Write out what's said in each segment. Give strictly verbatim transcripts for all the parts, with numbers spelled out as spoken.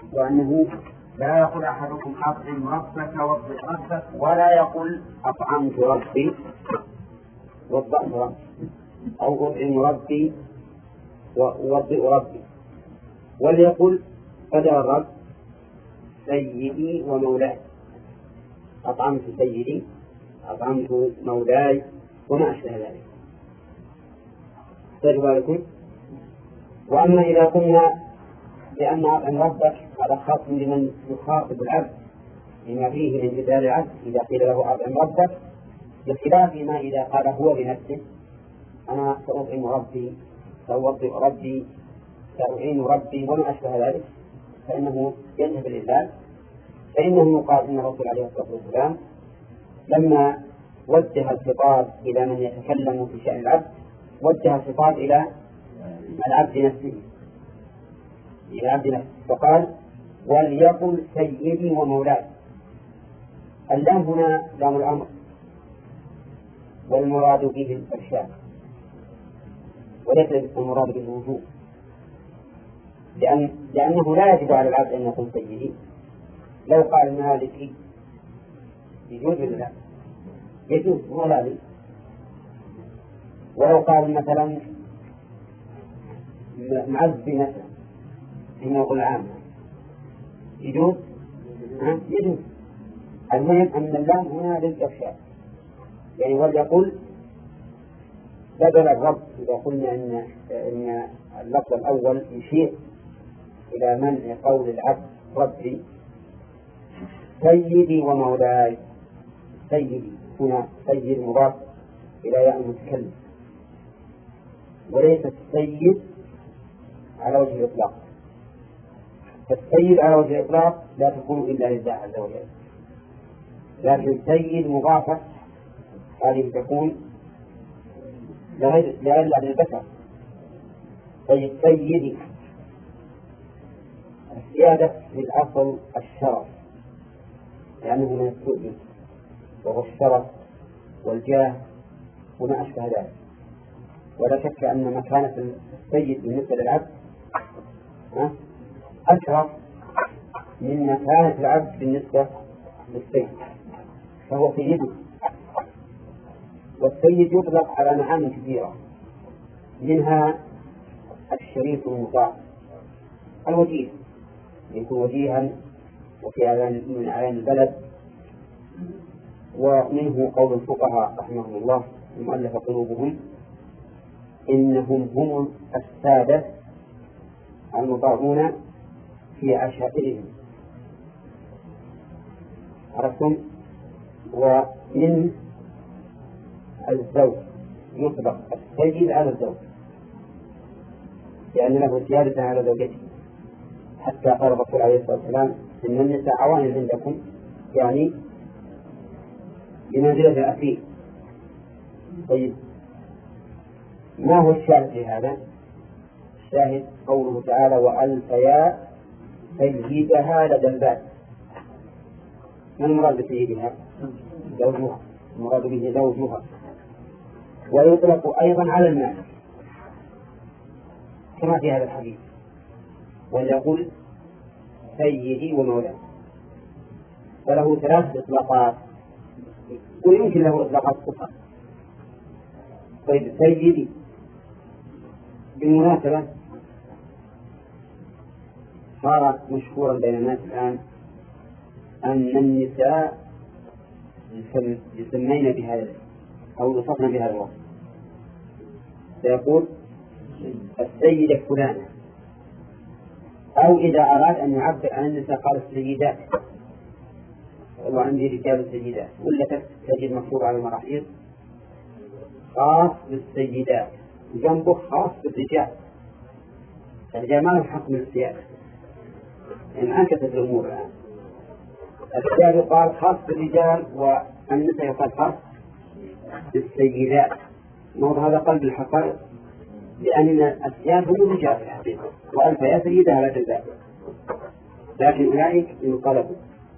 وأنه لا يقول أحدكم أطعم ربك واطعم ربك، ولا يقول أطعمت ربي وضعت ربي، أو أطعم ربي ووضئ ربي. وليقل بدل الرب سيدي ومولاي، أطعمت سيدي أطعمت مولاي وما أشبه ذلك. تجب لكم. وأما إذا قلنا بأن أطعم ربك هذا خاص لمن يخاطب العبد لما فيه من جدال العبد إذا قيل له أطعم ربك، بخلاف ما إذا قال هو بنفسه أنا سأطعم ربي سأوضئ ربي سأعين ربي وما أشبه ذلك، فإنه يذهب لله. فإنه يقال إن الرسول عليه الصلاة والسلام لما وجه الخطاب إلى من يتكلم في شأن العبد وجه الخطاب إلى العبد نفسه إلى عبد نفسه فقال وليقل سيدي ومولاي. اللام هنا لام الأمر والمراد به الإرشاد وليس المراد به الوجوب، لأن لأنه لا يجب على العبد أن يكون سيدي. لو قال مالكي يجوز ولا لا؟ يجوز ولا لي. ولو قال مثلا معزي مثلا إنه يقول عام يجوز يجوز. المهم أن اللام هنا للإرشاد، يعني وليقل بدل الرب. إذا قلنا إن إن اللفظ الأول يشير إلى منع قول العبد ربي سيدي ومولاي. سيدي هنا سيد مضاف إلى ياء المتكلم، وليس السيد على وجه الإطلاق. فالسيد على وجه الإطلاق لا تكون إلا لله عز وجل، لكن سيد مضافة هذه تكون لغير للبشر. طيب سيدي السيادة في الأصل الشرف، لأنه من السؤال وهو الشرف والجاه وما أشبه ذلك. ولا شك أن مكانة السيد بالنسبة للعبد أشرف من مكانة العبد بالنسبة للسيد، فهو سيده. والسيد يطلق على معاني كثيرة، منها الشريف المطاع الوجيه، يكون وجيها وفي أعيان من أعيان البلد. ومنه قول الفقهاء رحمهم الله المؤلف قلوبهم إنهم هم السادة المطاعون في عشائرهم. عرفتم؟ ومن الزوج يطلق السيد على الزوج لأن له سيادة على زوجته، حتى قال الرسول عليه الصلاة والسلام إن النساء عوان عندكم، يعني بمنزلة الأخير. طيب ما هو الشاهد في هذا؟ الشاهد قوله تعالى وألف يا سيدها لدى الباب. ما المراد بسيدها؟ زوجها، المراد به زوجها. ويطلق أيضا على المال كما في هذا الحديث وليقول سيدي ومولاي. وله ثلاث إطلاقات ويمكن له إطلاقات أخرى. طيب سيدي بالمناسبة صار مشهورا بين الناس الآن أن النساء يسمين بهذا أو يوصفن بهذا الوصف، فيقول السيدة فلانة، أو إذا أراد أن يعبر عن النساء قال السيدات، وعندي رجال السيدات، ولا تجد مكتوب على المراحيض خاص بالسيدات وجنبه خاص بالرجال. الرجال ما لهم حق من السيادة، يعني انكست الأمور الآن. الرجال يقال خاص بالرجال والنساء يقال خاص بالسيدات. موضوع هذا قلب الحقائق، لأن السياد هم الرجال في الحقيقة، وألف يا سيدة على جزاء، لكن أولئك انقلبوا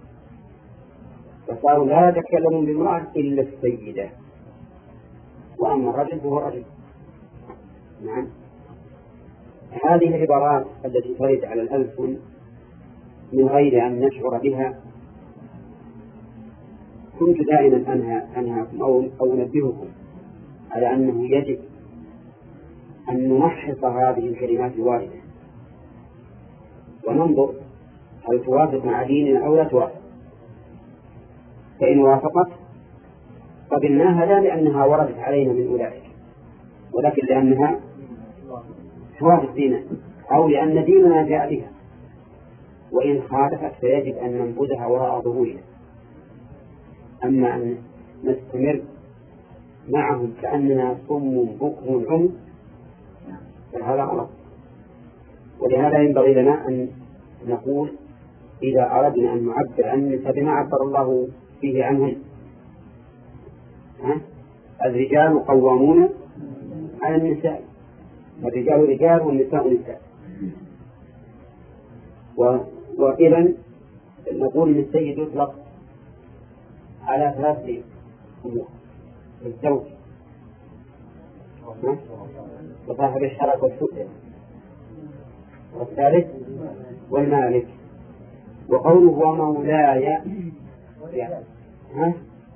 فصاروا لا يتكلمون بالمرأة إلا السيدة، وأما الرجل فهو رجل. نعم. هذه العبارات التي ترد على الألسن من غير أن نشعر بها كنت دائما أنهى أنهاكم أو أو أنبهكم على أنه يجب أن نمحص هذه الكلمات الواردة وننظر هل توافق مع ديننا أو لا توافق. فإن وافقت قبلناها لا لأنها وردت علينا من أولئك، ولكن لأنها توافق ديننا أو لأن ديننا جاء بها. وإن خالفت فيجب أن ننبذها وراء ظهورنا. أما أن نستمر معهم كأننا صم بكم عمي فهذا غلط. ولهذا ينبغي لنا أن نقول إذا أردنا أن نعبر عن النساء بما عبر الله فيه عنهم، الرجال قوامون على النساء، الرجال رجال والنساء نساء. وإذن نقول أن السيد يطلق على ثلاث أمور: الزوج وصاحب الشرف والسؤال والثالث والمالك. وقوله ومولاي يعني ها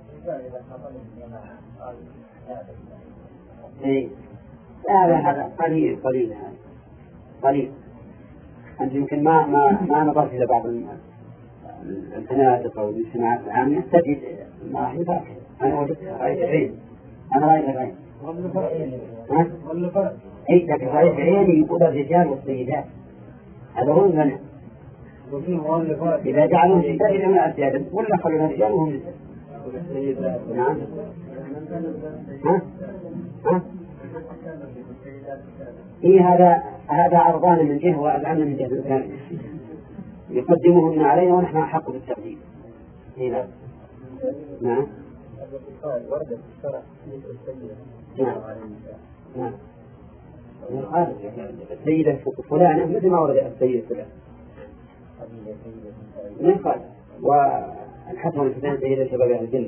اي هذا هذا قليل قليل هذا قليل. أنت يمكن ما ما ما نظرت إلى بعض الفنادق أو الاجتماعات العامة تجد ما راح يفرق. أنا وجدت رأيت عين أنا رأيت عين ها أي لكن رأيت عيني يقول الرجال والسيدات هذا هو المنع. إذا جعلهم سيدات من السيادة ولا خلونا رجال وهم نساء. نعم ها ها إيه هذا هذا عرضان من جهة وأذعان من جهة ثانية يقدمهن علينا ونحن أحق بالتقديم. هنا نعم نعم نعم السيدة فلانة مثل ما ورد السيدة فلانة من قال والحسن والحسين سيدة شباب أهل الجنة.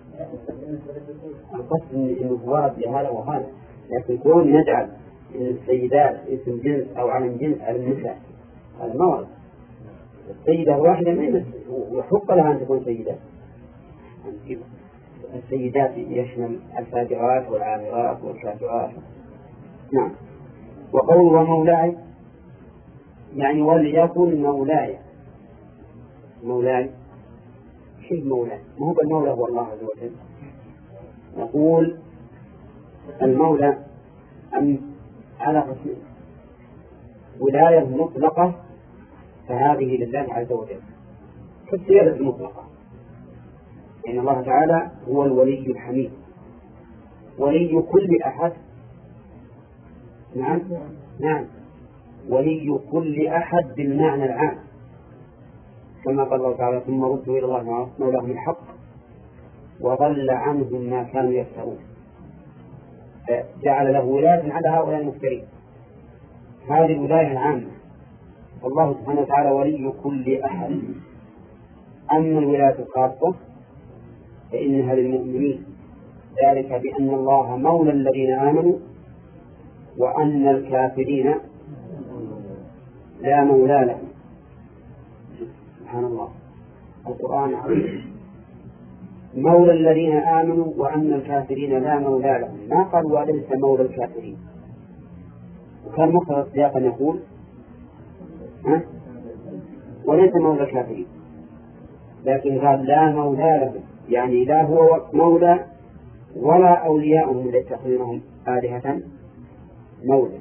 القصد إنه ورد لهذا وهذا، لكن كون نجعل إن السيدات اسم جنس أو علم جنس على النساء هذا ما ورد. السيدة واحدة من وحق لها أن تكون سيدة. السيدات يشمل الفاجرات والعامرات والشافعات. نعم. وقول ومولاي يعني وليكن مولاي. مولاي شيء مولاي ما هو المولى هو الله عز وجل. نقول المولى أن على قسمين: ولاية مطلقة فهذه لله عز وجل كالسيادة المطلقة، إن الله تعالى هو الولي الحميد ولي كل أحد. نعم نعم ولي كل أحد بالمعنى العام، كما قال الله تعالى: ثم ردوا إلى الله مولاهم الحق وضل عنهم ما كانوا يفترون. جعل له ولاية على هؤلاء المفترين. هذه الولاية العامة، والله سبحانه وتعالى ولي كل أحد. أما الولاية الخاصة فإنها للمؤمنين، ذلك بأن الله مولى الذين آمنوا وأن الكافرين لا مولى لهم. سبحان الله القرآن عظيم. مولى الذين آمنوا وأن الكافرين لا مولى لهم، ما قال وليس مولى الكافرين. وكان مقتضى السياق أن يقول ها وليس مولى الكافرين، لكن قال لا مولى لهم، يعني لا هو مولى ولا أولياءهم يتخذونهم آلهة مولى.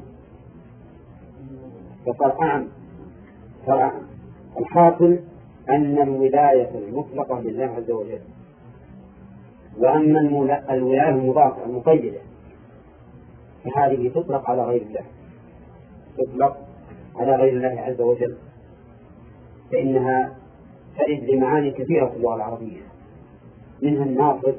فقال أعم فأعم. الحاصل أن الولاية المطلقة لله عز وجل. وأما الولاية المضافة المقيدة فهذه تطلق على غير الله، تطلق على غير الله عز وجل، فإنها ترد لمعاني كثيرة في اللغة العربية، منها الناصر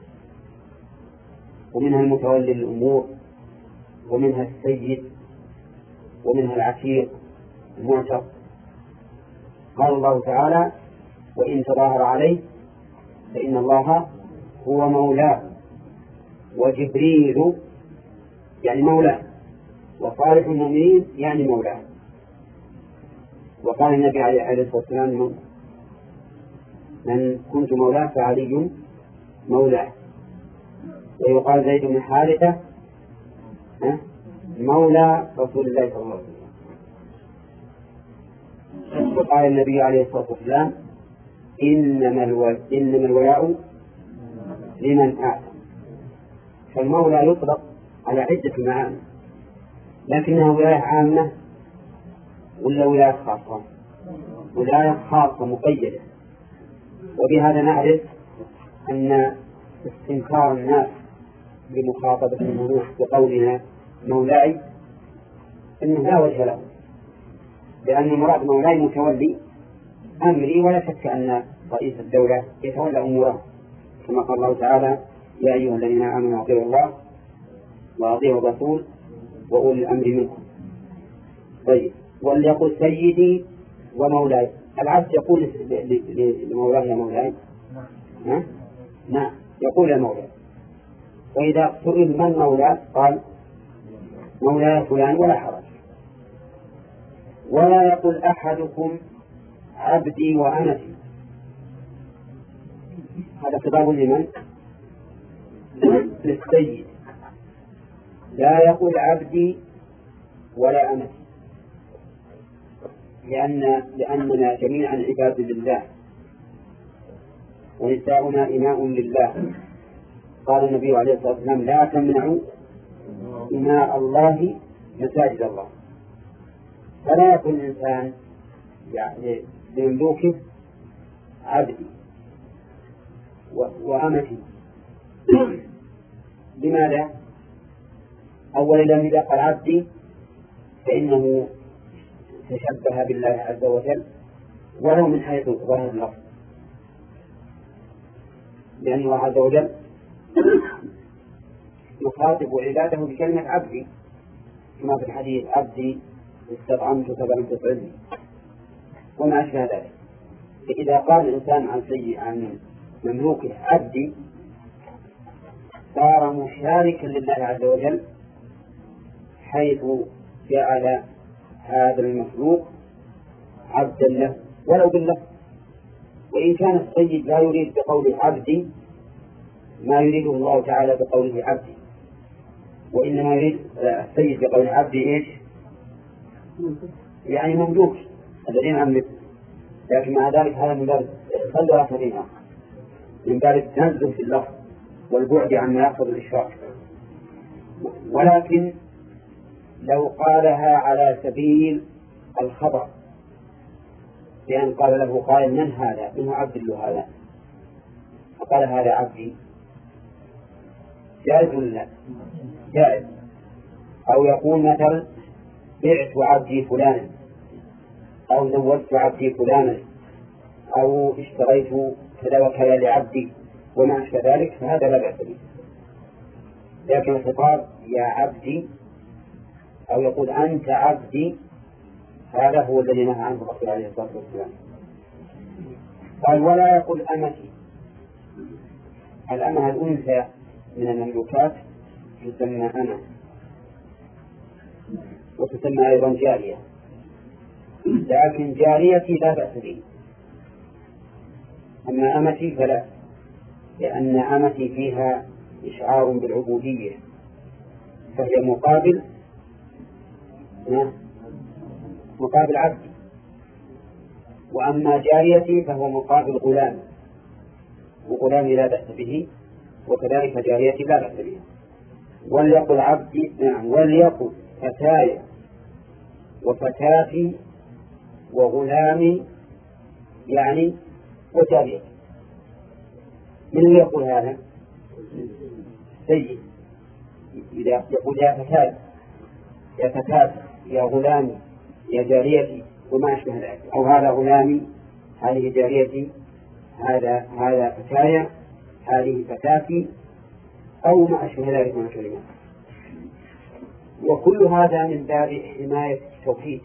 ومنها المتولي الأمور ومنها السيد ومنها العشير المعتق. قال الله تعالى: وإن تظاهر عليه فإن الله هو مولاه وجبريل يعني مولاه وصالح المؤمنين يعني مولاه. وقال النبي عليه الصلاة والسلام من كنت مولاه فعلي مولاه. ويقال زيد بن حارثة مولى رسول الله صلى الله عليه وسلم. وقال النبي عليه الصلاة والسلام إنما الولاء لمن أعلم. فالمولى يطلق على عدة معاني، لكنها ولاية عامة ولا ولاية خاصة؟ ولاية خاصة مقيدة. وبهذا نعرف أن استنكار الناس بمخاطبة الملوك بقولنا مولاي إنه لا وجه له، لأن مراد مولاي متولي أمري، ولا شك أن رئيس الدولة يتولى أموره، كما قال الله تعالى يا أيها الذين آمنوا أطيعوا الله وأطيعوا الرسول وأولي الأمر منكم. طيب، وليقل سيدي ومولاي. العبد يقول لمولاي يا مولاي؟ نعم نعم يقول يا مولاي. وإذا سئل من مولاي قال مولاي فلان ولا حرج. ولا يقول أحدكم عبدي وأمتي. هذا خطاب لمن؟ للسيد. لا يقول عبدي ولا أمتي، لأن لأننا جميعا عباد لله ونساؤنا إماء لله. قال النبي عليه الصلاة والسلام لا تمنعوا إماء الله مساجد الله. فلا يكون الإنسان يعني لمملوكه عبدي وأمتي. لماذا؟ أولا لم يقل عبدي فإنه تشبه بالله عز وجل ولو من حيث ظاهر اللفظ، لأن الله عز وجل يخاطب عباده بكلمة عبدي، كما في الحديث عبدي استطعمت فلم تطعمني وما أشبه ذلك. فإذا قال الإنسان عن سيء عن مملوكه عبدي صار مشاركا لله عز وجل، حيث جعل هذا المخلوق عبدا له ولو بالله. وإن كان السيد لا يريد بقوله عبدي ما يريده الله تعالى بقوله عبدي، وإنما يريد السيد بقوله عبدي إيش؟ يعني مملوك الذين أملك. لكن مع ذلك هذا من باب خلوا آخرين، من باب التنزل في اللفظ والبعد عما يقصد الإشراك. ولكن لو قالها على سبيل الخبر، لأن قال له قائل من هذا؟ إنه عبد له هذا، فقال هذا عبدي، جائز ولا لا؟ جائز. أو يقول مثلا بعت عبدي فلانا، أو زوجت عبدي فلانا، أو اشتريت كذا وكذا لعبدي وما أشبه ذلك، فهذا لا بأس به. لكن الخطاب يا عبدي أو يقول أنت عبدي، هذا هو الذي نهى عنه الرسول عليه الصلاة والسلام. قال ولا يقول أمتي. الأمة الأنثى من المملوكات تسمى أمة، وتسمى أيضا جارية، لكن جاريتي لا بأس به. أما أمتي فلا، لأن أمتي فيها إشعار بالعبودية، فهي مقابل مقابل عبدي. وأما جاريتي فهو مقابل غلام، وغلامي لا بأس به، وكذلك جاريتي لا بأس بها. وليقل عبدي نعم وليقل فتاي وفتاتي وغلامي يعني وجاريتي. من يقول هذا؟ سيد. إذا يقول يا فتاي يا فتاتي يا غلامي يا جاريتي وما أشبه ذلك، أو هذا غلامي هذه جاريتي، هذا هذا فتايا هذه فتاتي، أو ما أشبه ذلك من الكلمات. وكل هذا من باب حماية التوحيد.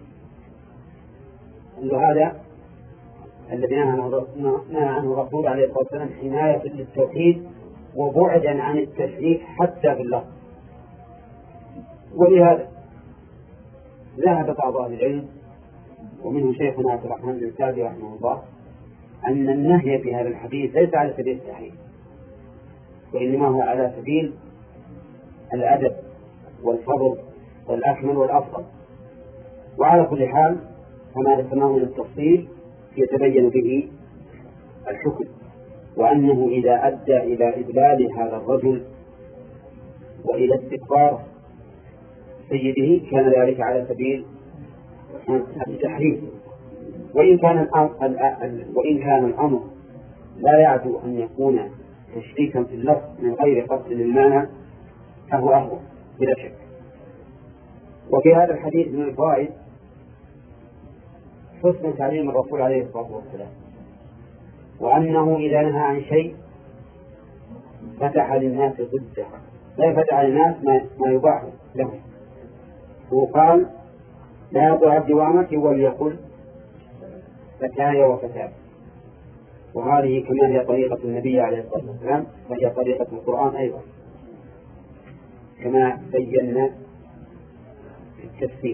كل هذا الذي نهى عنه الرسول عليه الصلاة والسلام حماية للتوحيد وبعدا عن التشريك حتى في اللفظ. ولهذا ذهب بعض أهل العلم ومنه شيخنا عبد الرحمن بن سعدي رحمه الله أن النهي في هذا الحديث ليس على سبيل التحريم، وإنما هو على سبيل الأدب والفضل والأكمل والأفضل. وعلى كل حال فما ذكرناه من التفصيل يتبين به الحكم، وأنه إذا أدى إلى إذلال هذا الرجل وإلى استكبار سيده كان ذلك على سبيل التحريم. وإن كان الأمر وإن كان الأمر لا يعدو أن يكون تشريكا في اللفظ من غير قصد للمانع فهو أهون بلا شك. وفي هذا الحديث من الفوائد حسن تعليم الرسول عليه الصلاة والسلام، وأنه إذا نهى عن شيء فتح للناس ضده، لا فتح للناس ما يباح لهم. وقال لا يقول عبدي وأمتي وليقل فتاي وفتاة. وهذه كمان هي طريقة النبي عليه الصلاة والسلام، وهي طريقة القرآن أيضا كما بينا في التفسير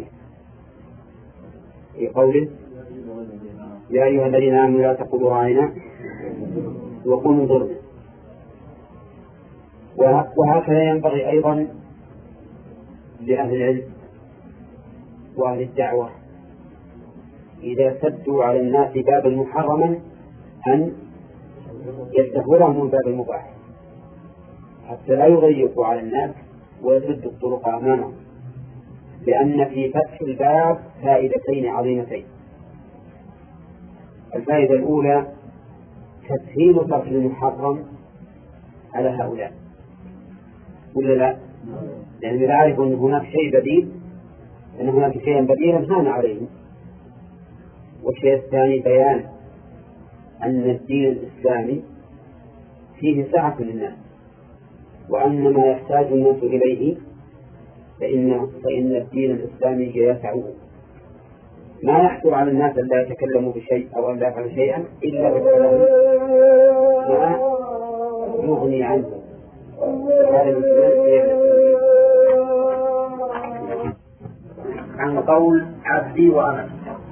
في قوله يا أيها الذين آمنوا لا تقولوا راعنا وقولوا انظرنا. وهكذا ينبغي أيضا لأهل العلم وأهل الدعوة إذا سدوا على الناس بابا محرما أن يستهورهم من باب المباح حتى لا يضيقوا على الناس ويسدوا الطرق أمامهم، لأن في فتح الباب فائدتين عظيمتين. الفائدة الأولى تسهيل ترك المحرم على هؤلاء، ولا لا؟ لأن إذا عرفوا أن هناك شيء بديل أن هناك شيئا بديلا هان عليهم. والشيء الثاني بيان أن الدين الإسلامي فيه سعة للناس، وأن ما يحتاج الناس إليه فإن, فإن الدين الإسلامي يسعه. ما يحصل على الناس أن لا يتكلموا بشيء أو أن لا يفعلوا شيئا إلا بالكلام ما يغني عنه. عن قول عبدي وأنا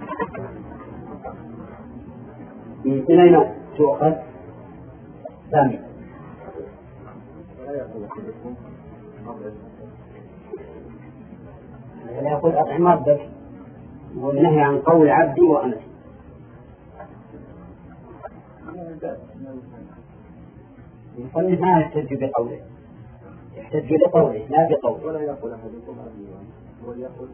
من أين تؤخذ؟ سامي لا يقول أطعم ربك، والنهي عن قول عبدي وأنا المصنف ما يحتج بقوله، يحتج بقوله لا بقوله. ولا يقول أحدكم عبدي وأنا، ولا يقول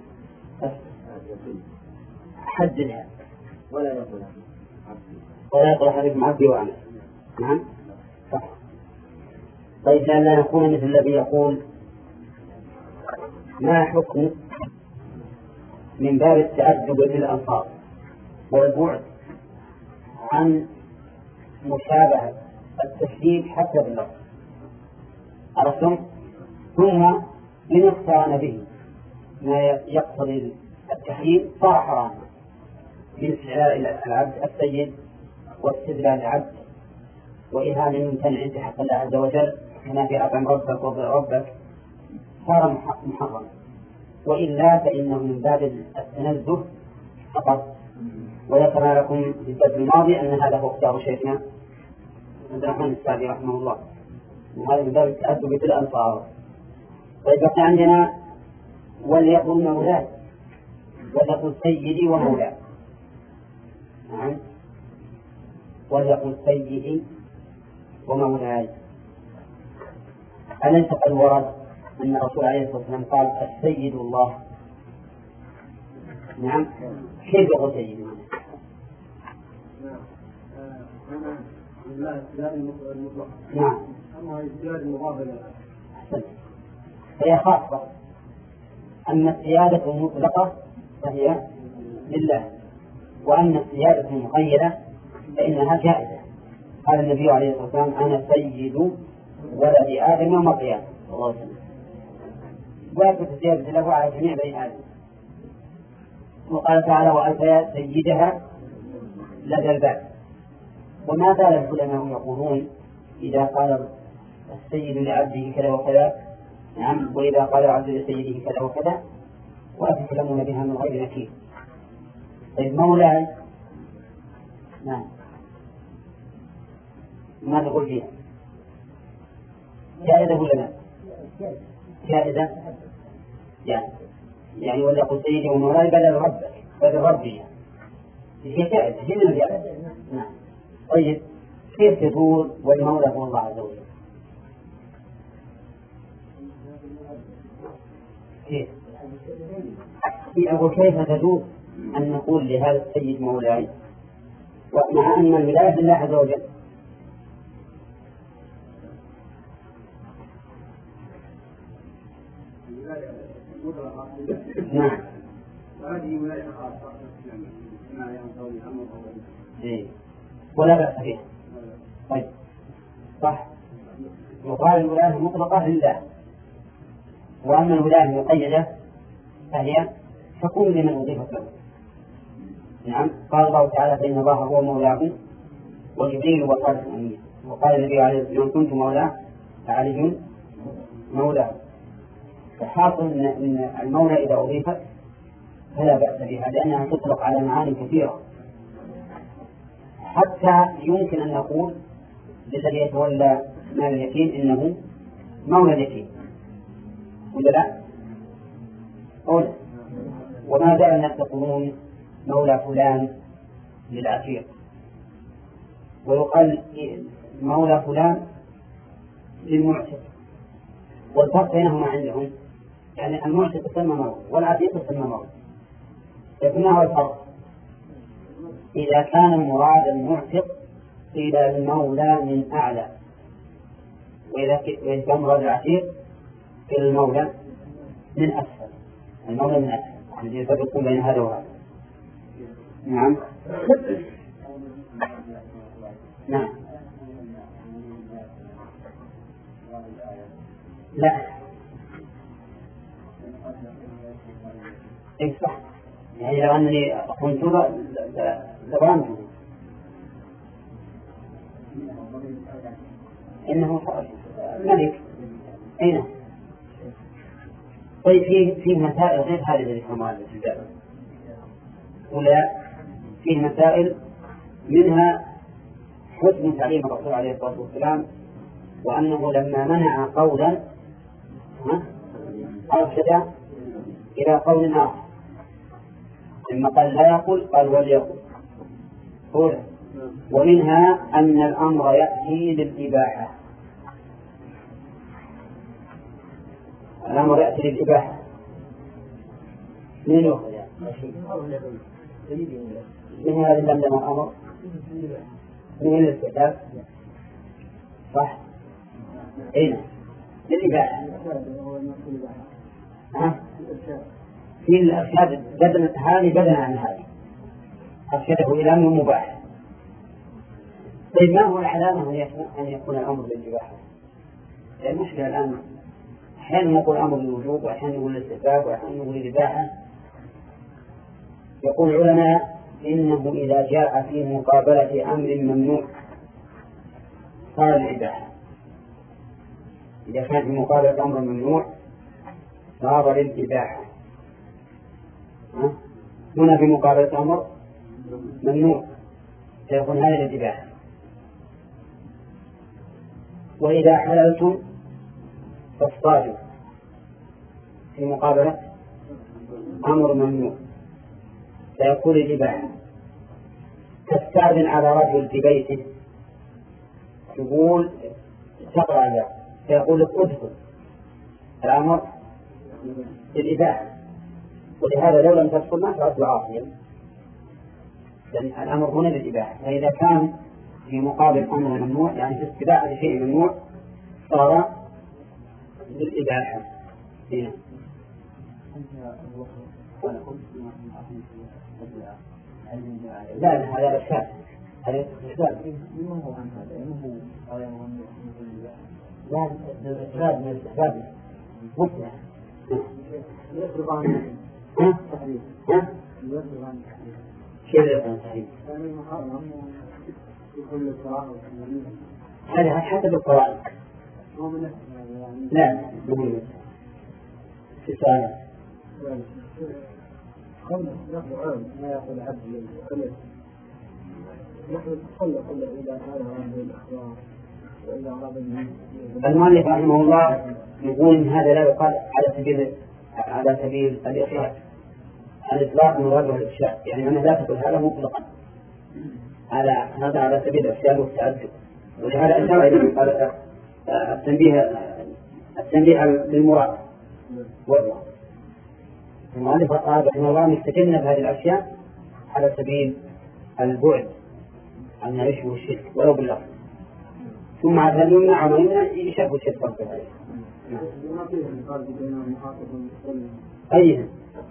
حددها ولا يقول ولا يقول أحدكم عبدي وأنا. نعم صح. طيب لا نكون مثل الذي يقول ما حكم من باب التأدب بالألفاظ والبعد عن مشابهة التشديد حتى باللفظ. عرفتم؟ ثم من اقترن به ما يقتضي التحريم صار حراما من استعلاء العبد السيد واستدلال العبد وإهانة الممتنع عند حق الله عز وجل كما في أطعم ربك وضع ربك صار محرما، وإلا فإنه من باب التنزه فقط. وذكر لكم في الدرس الماضي أن هذا هو اختيار شيخنا عبد الرحمن السعدي رحمه الله، وهذا من باب التأدب بالألفاظ. ويبقى عندنا وليقل مولاي، وليقل سيدي ومولاي. نعم وليقل سيدي ومولاي. أليس قد ورد أن الرسول عليه الصلاة والسلام قال السيد الله؟ نعم كيف يقول سيدي؟ نعم أما الزيادة المضافة فهي خاصة. أما السيادة المطلقة فهي لله، وأما السيادة المقيدة فإنها جائزة. قال النبي عليه الصلاة والسلام أنا سيد ولد آدم يوم القيامة صلى الله عليه وسلم، وأثبت الزيادة له على جميع بني آدم. وقال تعالى وأتى سيدها لدى الباب. وما زال العلماء يقولون إذا قال السيد لعبده كذا وكذا، نعم، وإذا قال العبد لسيده كذا وكذا، ويتكلمون بها من غير نكير. طيب مولاي نعم ما تقول فيها جائزة ولا لا؟ جائزة يعني يعني ولا قل سيدي ومولاي بدل ربك بدل ربي هي جائزة هي من الجائزة. نعم. طيب كيف تدور والمولى هو الله عز وجل؟ كيف؟ أقول كيف تدور أن نقول لهذا السيد مولاي ومع أن الولاية لله عز وجل؟ نعم. وهذه ولاية خاصة ما ينطوي الأمر إيه. ولا بأس فيها. طيب صح. يقال الولاية مطلقة لله وأما الولاية المقيدة فهي تكون لمن أضيفت له. نعم. قال الله تعالى فإن الله هو مولاكم وجبريل وصالح الأمين. وقال النبي عليه الصلاة والسلام كنت مولاه فعلي مولاه. فحاصل أن المولى إذا أضيفت فلا بأس بها لأنها تطلق على معاني كثيرة. حتى يمكن أن نقول للذي يتولى مال اليتيم إنه مولى اليتيم ولا لا؟ قول وما زال الناس يقولون مولى فلان للعتيق ويقال مولى فلان للمعتق والفرق بينهما عندهم يعني المعتق يسمى مولى والعتيق يسمى مولى لكن ما هو الفرق؟ إذا كان المراد المعتق قيل المولى من أعلى وإذا كان مراد العتيق قيل المولى من أسفل المولى من أسفل يعني يفرقون بين هذا وهذا. نعم. نعم. لا إيه صح يعني لو أنني كنت لبرمته إنه ملك أين. طيب فيه فيه مسائل غير هذه التي ذكرناها في الباب ولا فيه مسائل منها حسن تعليم الرسول عليه الصلاة والسلام وأنه لما منع قولا أرشد إلى قول آخر لما قال لا يقول قال وليقول. ومنها أن الأمر يأتي للإباحة الأمر يأتي للإباحة من يأخذ من هذا اللمدم الأمر من الاستحباب صح أين للإباحة ها في الأرشاد بدل هذه بدل عن هذه أرشده إلى أمر مباح. طيب ما هو العلامة أن يكون الأمر للإباحة؟ المشكلة الآن أحيانا نقول أمر للوجوب وأحيانا نقول للاستحباب وأحيانا نقول للإباحة. يقول العلماء إنه إذا جاء في مقابلة أمر ممنوع صار الإباحة. إذا كان في مقابلة أمر ممنوع صار للإباحة. هنا في مقابلة أمر ممنوع سيكون هذا للإباحة. وإذا حللتم فاصطادوا في مقابلة أمر ممنوع سيكون الإباحة. تستأذن على رجل في بيته تقول تقرأ له سيقول لك ادخل الأمر للإباحة. ولهذا لو لم تدخل ما تعد عاصيا لأن الأمر هنا للإباحة. فإذا كان في مقابل أمر ممنوع يعني في استباحة شيء ممنوع صار للإباحة. هنا لا لا هذا إرشاد هذا إرشاد لا الإرشاد من الاستحباب مصلح يصرف عن التحريم يصرف عن التحريم شيء يصرف عن التحريم يعني المحرم يكون للصراحة هذا حسب القواعد لا مهم في سؤال نحن عام ما يقول عبد من نحن تصلى قلنا إذا كان أراد الأخبار وإذا أراد المؤلف رحمه الله يقول إن هذا لا يقال على سبيل على سبيل الإطلاق. الإطلاق مراده الإفشاء، يعني أنه لا تقول هذا مطلقا على هذا على سبيل الإفشاء والتعدد. ولهذا أشار إلى التنبيه التنبيه للمراد والله. المؤلف قال رحمه الله نتجنب هذه الأشياء على سبيل البعد عن يعيش الشرك ولو باللفظ، ثم عاد يمنع ويمنع يشبه الشرك رب العالمين. أيها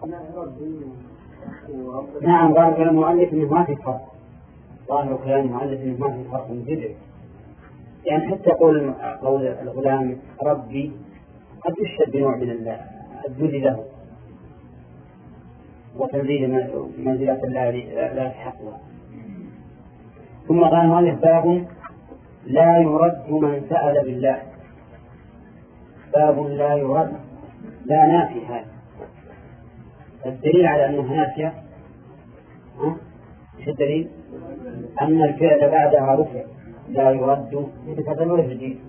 نعم قال كلام المؤلف إنه ما في فرق، ظاهر كلام المؤلف إنه ما في فرق جذري، يعني حتى يقول قول الغلام ربي قد يشهد بنوع من الذل له وتنزيل منزلة الله لا يستحقها. ثم قال المؤلف باب لا يرد من سأل بالله. باب لا يرد، لا نافي. هذا الدليل على أنها نافية. ايش الدليل؟ أن الفعل بعدها رفع لا يرد بتدلل الجديد.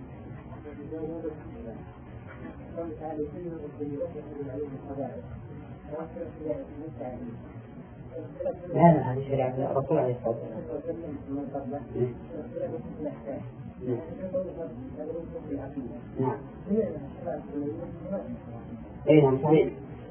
لا لا هذه شريعة الرسول عليه الصلاة والسلام. نعم. أي نعم صحيح.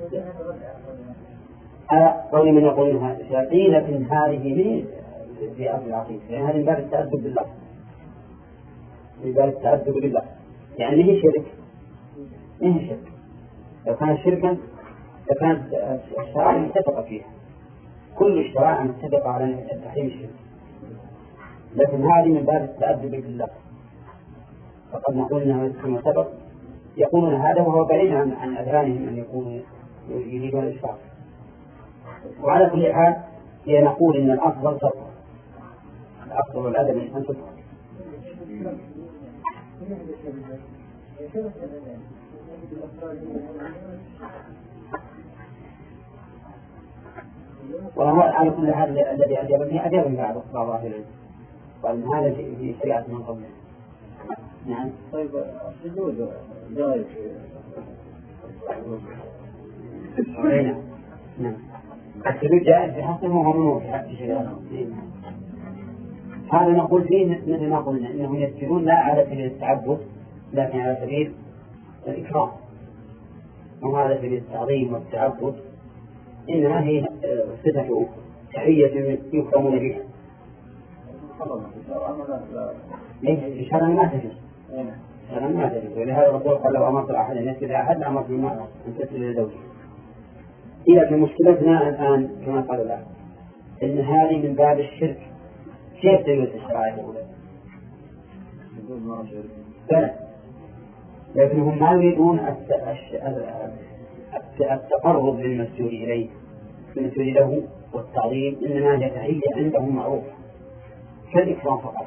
قول من يقول إنها قيلة هذه لي في أصل العقيدة، يعني هذه من باب التأدب بالله، من باب التأدب بالله، يعني هي شرك، ما هي شرك. لو كان شركا لكانت الشرائع متفقة فيها، كل الشرائع متفقة على تحريم الشرك، لكن هذه من باب التأدب بالله. فقد نقول إنها كما سبق يقولون هذا وهو بعيد عن عن أذهانهم أن يكونوا يريدون الإشراك. وعلى كل حال هي نقول إن الأفضل ترك، الأفضل والأدب أن تترك. وهو على كل حال الذي أجابني أجابني بعض بعض أهل العلم، قال هذا في شريعة من قبل. نعم. طيب السجود جائز. نعم. نعم. السجود جائز بحسب ما هو منوع في حق الشريعة. هذا نقول فيه مثل ما قلنا إنهم يسجدون لا على سبيل التعبد لكن على سبيل الإكرام، وهذا سبيل التعظيم والتعبد، إنما هي صفة تحية يكرمون بها. ليس شرعا ما تجوز، شرعا ما تجوز. ولهذا الرسول قال لو أمرت أحد أن يسجد أحد أمرت بما أن تسجد لزوجه. إذا مشكلتنا الآن كما قال الله إن هذه من باب الشرك، كيف تجوز الشرائع الأولى؟ بلى، لكنهم ما يريدون التقرب للمسجود إليه المسجود له والتعظيم، إنما هي تحية عندهم معروف كالإكرام فقط.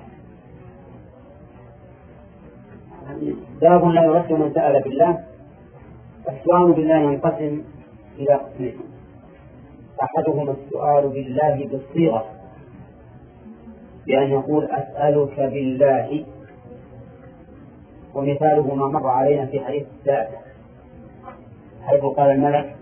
باب لا يرد من سأل بالله. السؤال بالله ينقسم إلى قسمين: أحدهما السؤال بالله بالصيغة، بأن يقول أسألك بالله، ومثاله ما مر علينا في حديث السائل حيث قال الملك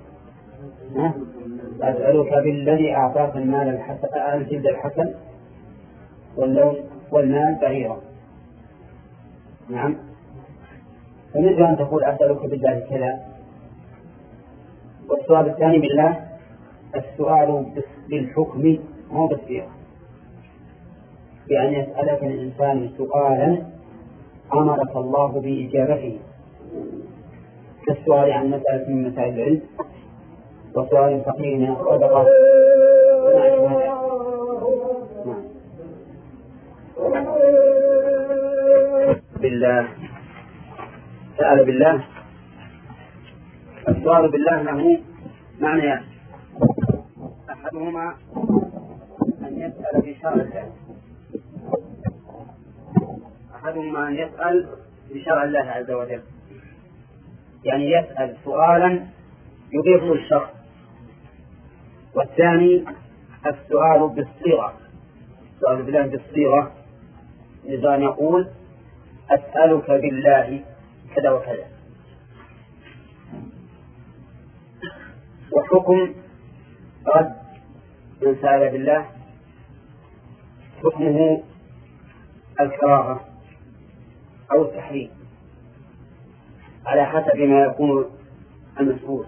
أسألك بالذي أعطاك المال الحسن الجلد الحسن واللون والمال بعيرا. نعم. فمثل أن تقول أسألك بالله كذا. والسؤال الثاني بالله السؤال بالحكم مو بالصيغة، بأن يسألك الإنسان سؤالا أمرك الله بإجابته، كالسؤال عن مسألة من مسائل العلم وسؤال فقير من الصدقة. بالله سأل بالله. السؤال بالله له معنيان: أحدهما أن يسأل بشرع الله، أحدهما أن يسأل بشرع الله عز وجل، يعني يسأل سؤالا يضيف للشرع والثاني السؤال بالصيغة، السؤال بالله بالصيغة، إذا نقول أسألك بالله كذا وكذا. وحكم رد من سأل بالله حكمه الكراهة أو التحريم على حسب ما يكون المسؤول.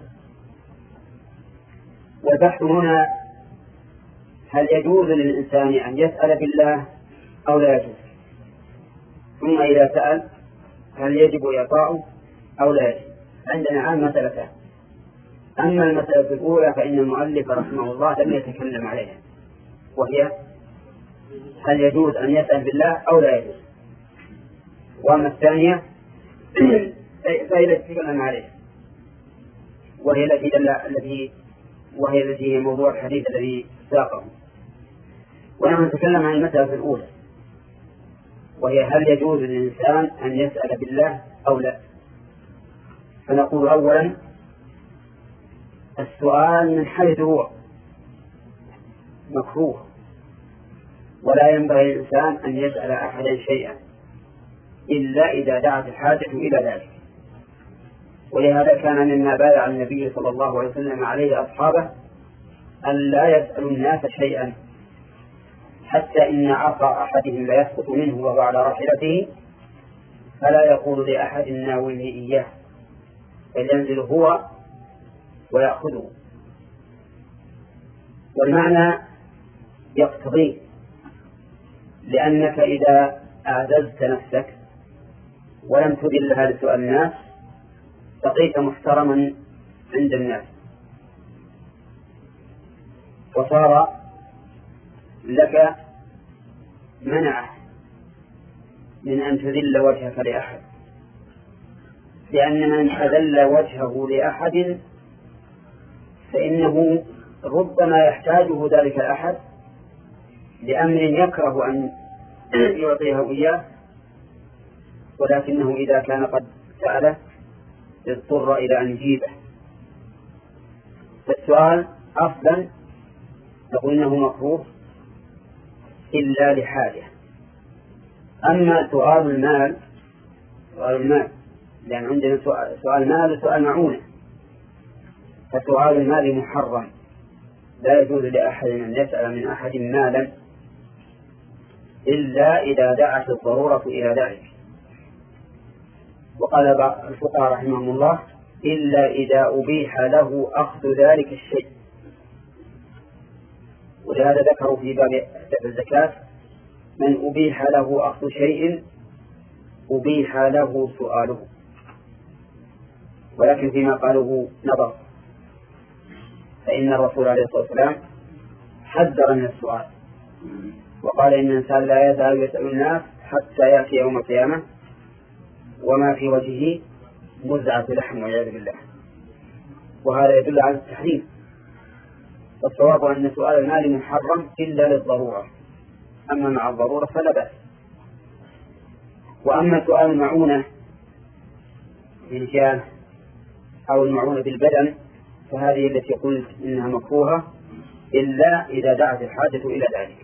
والبحث هنا هل يجوز للإنسان أن يسأل بالله أو لا يجوز، ثم إذا سأل هل يجب إعطاؤه أو لا يجب. عندنا عام مسألتان. أما المسألة الأولى فإن المؤلف رحمه الله لم يتكلم عليها، وهي هل يجوز أن يسأل بالله أو لا يجوز. وأما الثانية فهي التي تكلم عليها، وهي التي التي وهي التي هي موضوع الحديث الذي ساقه. ونحن نتكلم عن المسألة الأولى، وهي هل يجوز للإنسان أن يسأل بالله أو لا. فنقول أولا السؤال من حيث هو مكروه، ولا ينبغي للإنسان أن يسأل أحدا شيئا إلا إذا دعت الحاجة إلى ذلك. ولهذا كان مما بايع النبي صلى الله عليه وسلم عليه أصحابه أن لا يسأل الناس شيئا، حتى إن عصا أحدهم لا يسقط منه وهو على راحلته فلا يقول لأحد ناولني إياه، بل ينزل هو ويأخذه. والمعنى يقتضي، لأنك إذا أعززت نفسك ولم تذلها لسؤال الناس بقيت محترما عند الناس، وصار لك منع من أن تذل وجهك لأحد، لأن من أذل وجهه لأحد فإنه ربما يحتاجه ذلك الأحد لأمر يكره أن يعطيه إياه، ولكنه إذا كان قد سأله اضطر إلى أن يجيبه. فالسؤال أصلا نقول إنه مكروه إلا لحاجة. أما سؤال المال سؤال المال لأن عندنا سؤال مال وسؤال معونة، فسؤال المال محرم، لا يجوز لأحد أن يسأل من أحد مالا إلا إذا دعت الضرورة إلى ذلك. وقال الفقهاء رحمهم الله إلا إذا أبيح له أخذ ذلك الشيء. ولهذا ذكروا في باب الزكاة من أبيح له أخذ شيء أبيح له سؤاله، ولكن فيما قالوه نظر، فإن الرسول عليه الصلاة والسلام حذر من السؤال وقال إن الإنسان لا يزال يسأل الناس حتى يأتي يوم القيامة وما في وجهه مزعة لحم والعياذ بالله. وهذا يدل على التحريم. والصواب أن سؤال المال محرم إلا للضرورة، أما مع الضرورة فلا بأس. وأما سؤال المعونة بالجاه أو المعونة بالبدن فهذه التي قلت إنها مكروهة إلا إذا دعت الحاجة إلى ذلك.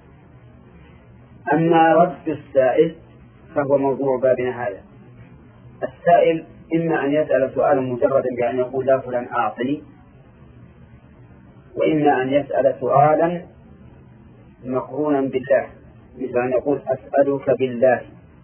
أما رد السائل فهو موضوع بابنا هذا. السائل إما أن يسأل سؤالا مجردا بأن يقول لا فلان أعطني، وإما أن يسأل سؤالا مقرونا بالله، مثل أن يقول أسألك بالله.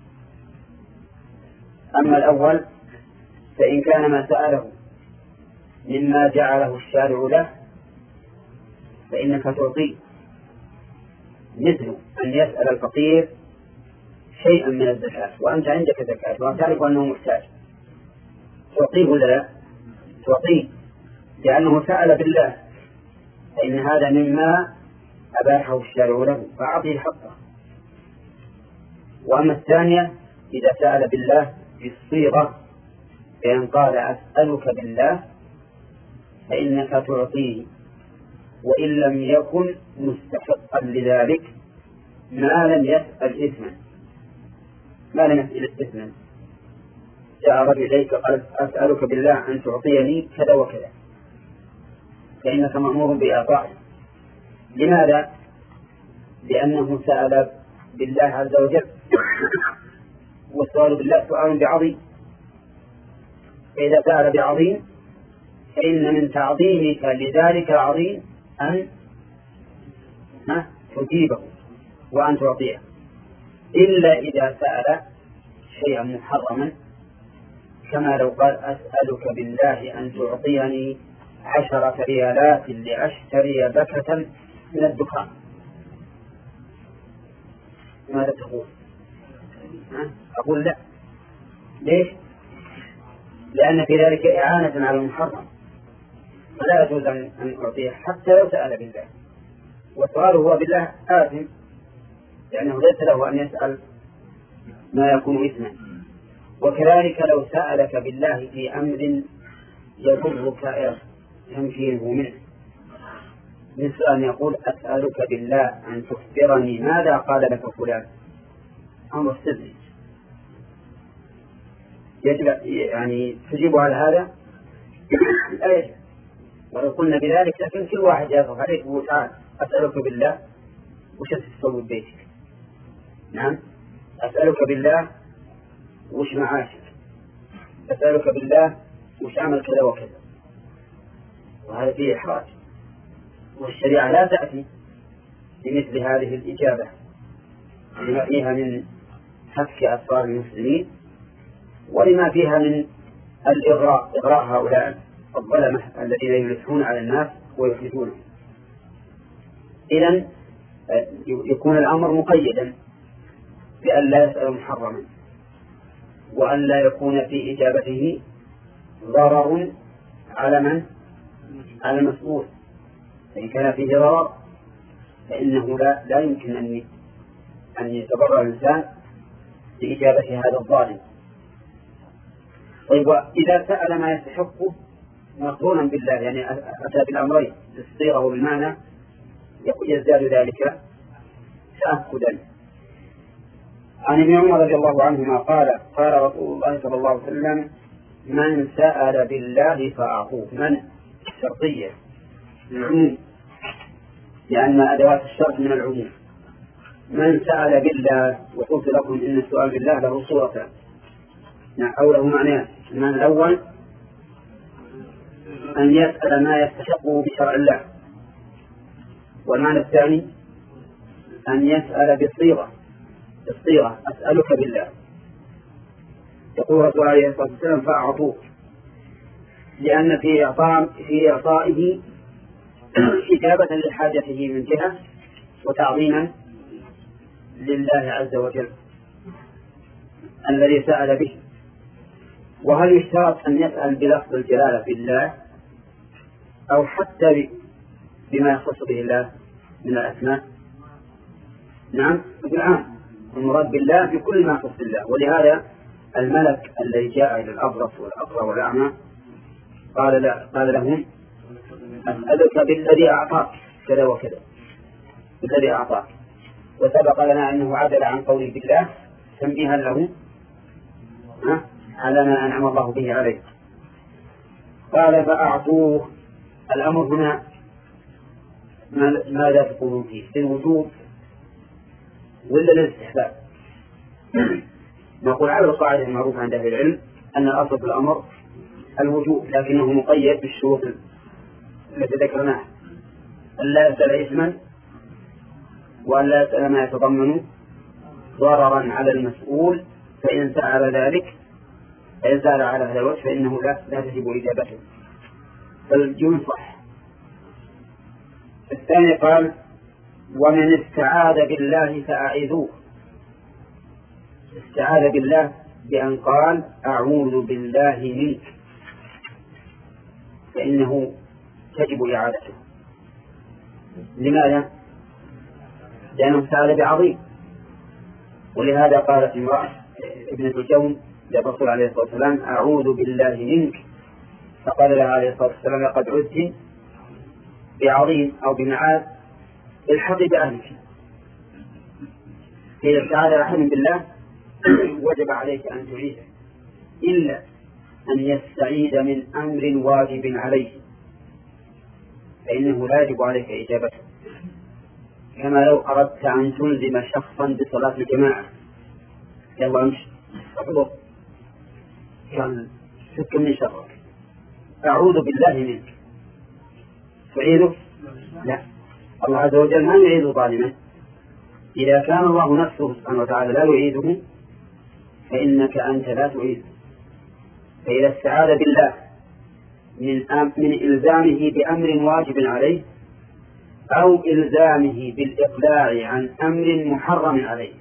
أما الأول فإن كان ما سأله مما جعله الشارع له فإنك تعطيه، مثل أن يسأل الفقير شيئا من الزكاة وأنت عندك زكاة وتعرف أنه محتاج، تعطيه ولا لا؟ تعطيه لأنه سأل بالله، فإن هذا مما أباحه الشارع له فأعطيه حقه. وأما الثانية إذا سأل بالله بالصيغة بأن قال أسألك بالله فإنك تعطيه وإن لم يكن مستحقا لذلك ما لم يسأل إثما ما لم يسأل إثما. جاء رجل إليك قال أسألك بالله أن تعطيني كذا وكذا، فإنك مأمور بإعطائه. لماذا؟ لأنه سأل بالله عز وجل، والسؤال بالله سؤال بعظيم، فإذا سأل بعظيم فإن من تعظيمك لذلك العظيم أن تجيبه وأن تعطيه، إلا إذا سأل شيئا محرما، كما لو قال أسألك بالله أن تعطيني عشرة ريالات لأشتري بكة من الدخان، ماذا تقول؟ أقول لا. ليش؟ لأن في ذلك إعانة على المحرم، فلا يجوز أن أعطيه حتى لو سأل بالله، والسؤال هو بالله آثم، لأنه ليس له أن يسأل ما يكون إثما. وكذلك لو سألك بالله في أمر يضرك تمكينه منه، مثل أن يقول أسألك بالله أن تخبرني ماذا قال لك فلان، أمر استدري، يجب يعني تجيب على هذا لا يجب. ولو قلنا بذلك لكن كل واحد يضغط عليك وتعال أسألك بالله وش تسوي ببيتك؟ نعم، أسألك بالله وش معاشك؟ أسألك بالله وش عمل كذا وكذا، وهذا فيه إحراج، والشريعة لا تأتي بمثل هذه الإجابة لما فيها من حك أسرار المسلمين، ولما فيها من الإغراء، إغراء هؤلاء الظلمة الذين يلحون على الناس ويفلتونهم. إذن يكون الأمر مقيدا بأن لا يسأل محرما، وأن لا يكون في إجابته ضرر على من؟ على المسؤول. فإن كان فيه ضرر فإنه لا, لا يمكن أن أن يتبرع الإنسان بإجابة هذا الظالم. طيب، إذا سأل ما يستحقه مقرونا بالله، يعني أتى بالأمرين بالصيغة وبالمعنى، يزداد ذلك تأكدا. عن ابن عمر رضي الله عنهما قال قال رسول الله صلى الله عليه وسلم: من سأل بالله فأعطوه. من شرطية العموم، لأن أدوات الشرط من العموم. من سأل بالله، وقلت لكم إن السؤال بالله له صورتان أو له معنيان. المعنى الأول أن يسأل ما يستحقه بشرع الله، والمعنى الثاني أن يسأل بالصيغة بالصيغة أسألك بالله. يقول رسول الله عليه الصلاة والسلام: فأعطوه، لأن في إعطاء في إعطائه إجابة لحاجته من جهة، وتعظيما لله عز وجل الذي سأل به. وهل يشترط أن يسأل بلفظ الجلالة بالله، أو حتى بما يخص به الله من الأسماء؟ نعم، بالعام، المراد بالله بكل ما يخص الله. ولهذا الملك الذي جاء إلى الأبرص والأقرع والأعمى قال لا قال لهم: أسألك بالذي أعطاك كذا وكذا، بالذي أعطاك. وسبق لنا أنه عدل عن قوله بالله تنبيها له على ما أنعم الله به عليه. قال: فأعطوه. الأمر هنا ماذا تقولون فيه؟ للوجوب ولا للاستحباب؟ نقول على القاعدة المعروفة عند أهل العلم أن الأصل في الأمر الوجوب، لكنه مقيد بالشروط التي ذكرناها: أن لا يسأل إثما، وأن لا يسأل ما يتضمن ضررا على المسؤول، فإن سأل ذلك فإن سأل على هذا الوجه فإنه لا, لا تجب إجابته، بل ينصح. الثاني قال: ومن استعاذ بالله فأعيذوه. استعاذ بالله بأن قال: أعوذ بالله منك، فإنه تجب إعادته. لماذا؟ لأنه سأل بعظيم. ولهذا قالت امرأة ابنة الجون للرسول عليه الصلاة والسلام: أعوذ بالله منك، فقال لها عليه الصلاة والسلام: لقد عدت بعظيم أو بمعاذ الحق بأهلك. إذا استعاذ أحد بالله وجب عليك أن تعيده، إلا أن يستعيد من أمر واجب عليه، فإنه لا يجب عليك إجابته، كما لو أردت أن تلزم شخصا بصلاة الجماعة يلا امشي احضر قال سك من شرك أعوذ بالله منك تعيده؟ لا، الله عز وجل ما يعيد ظالما. إذا كان الله نفسه سبحانه وتعالى لا يعيده فإنك أنت لا تعيده. فإذا استعاذ بالله من, من إلزامه بأمر واجب عليه أو إلزامه بالإقلاع عن أمر محرم عليه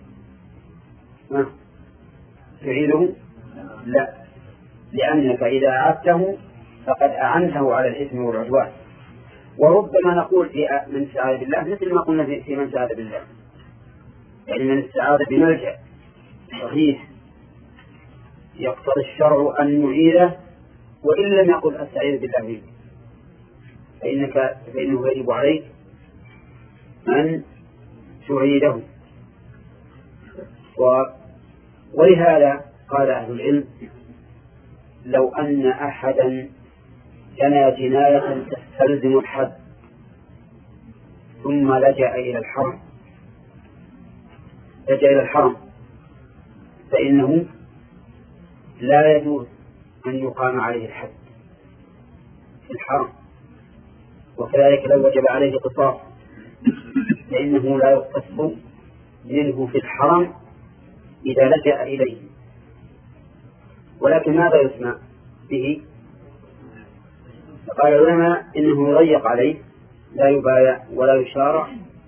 تعيده؟ لا، لأنك إذا أعدته فقد أعنته على الإثم والعدوان. وربما نقول في من استعاذ بالله مثل ما قلنا في من استعاذ بالله، يعني من استعاذ بملجأ صحيح يقتضي الشرع أن نعيده وإن لم يقل أستعيذ بالله منك فإنك فإنه يجب عليك أن تعيده. ولهذا قال أهل العلم لو أن أحدا جنى جناية تستلزم الحد ثم لجأ إلى الحرم لجأ إلى الحرم فإنه لا يجوز أن يقام عليه الحد في الحرم، وكذلك لو وجب عليه قصاص فإنه لا يقتص منه في الحرم إذا لجأ إليه. ولكن ماذا يسمع به؟ قال العلماء إنه يضيق عليه لا يبايع ولا يشارع،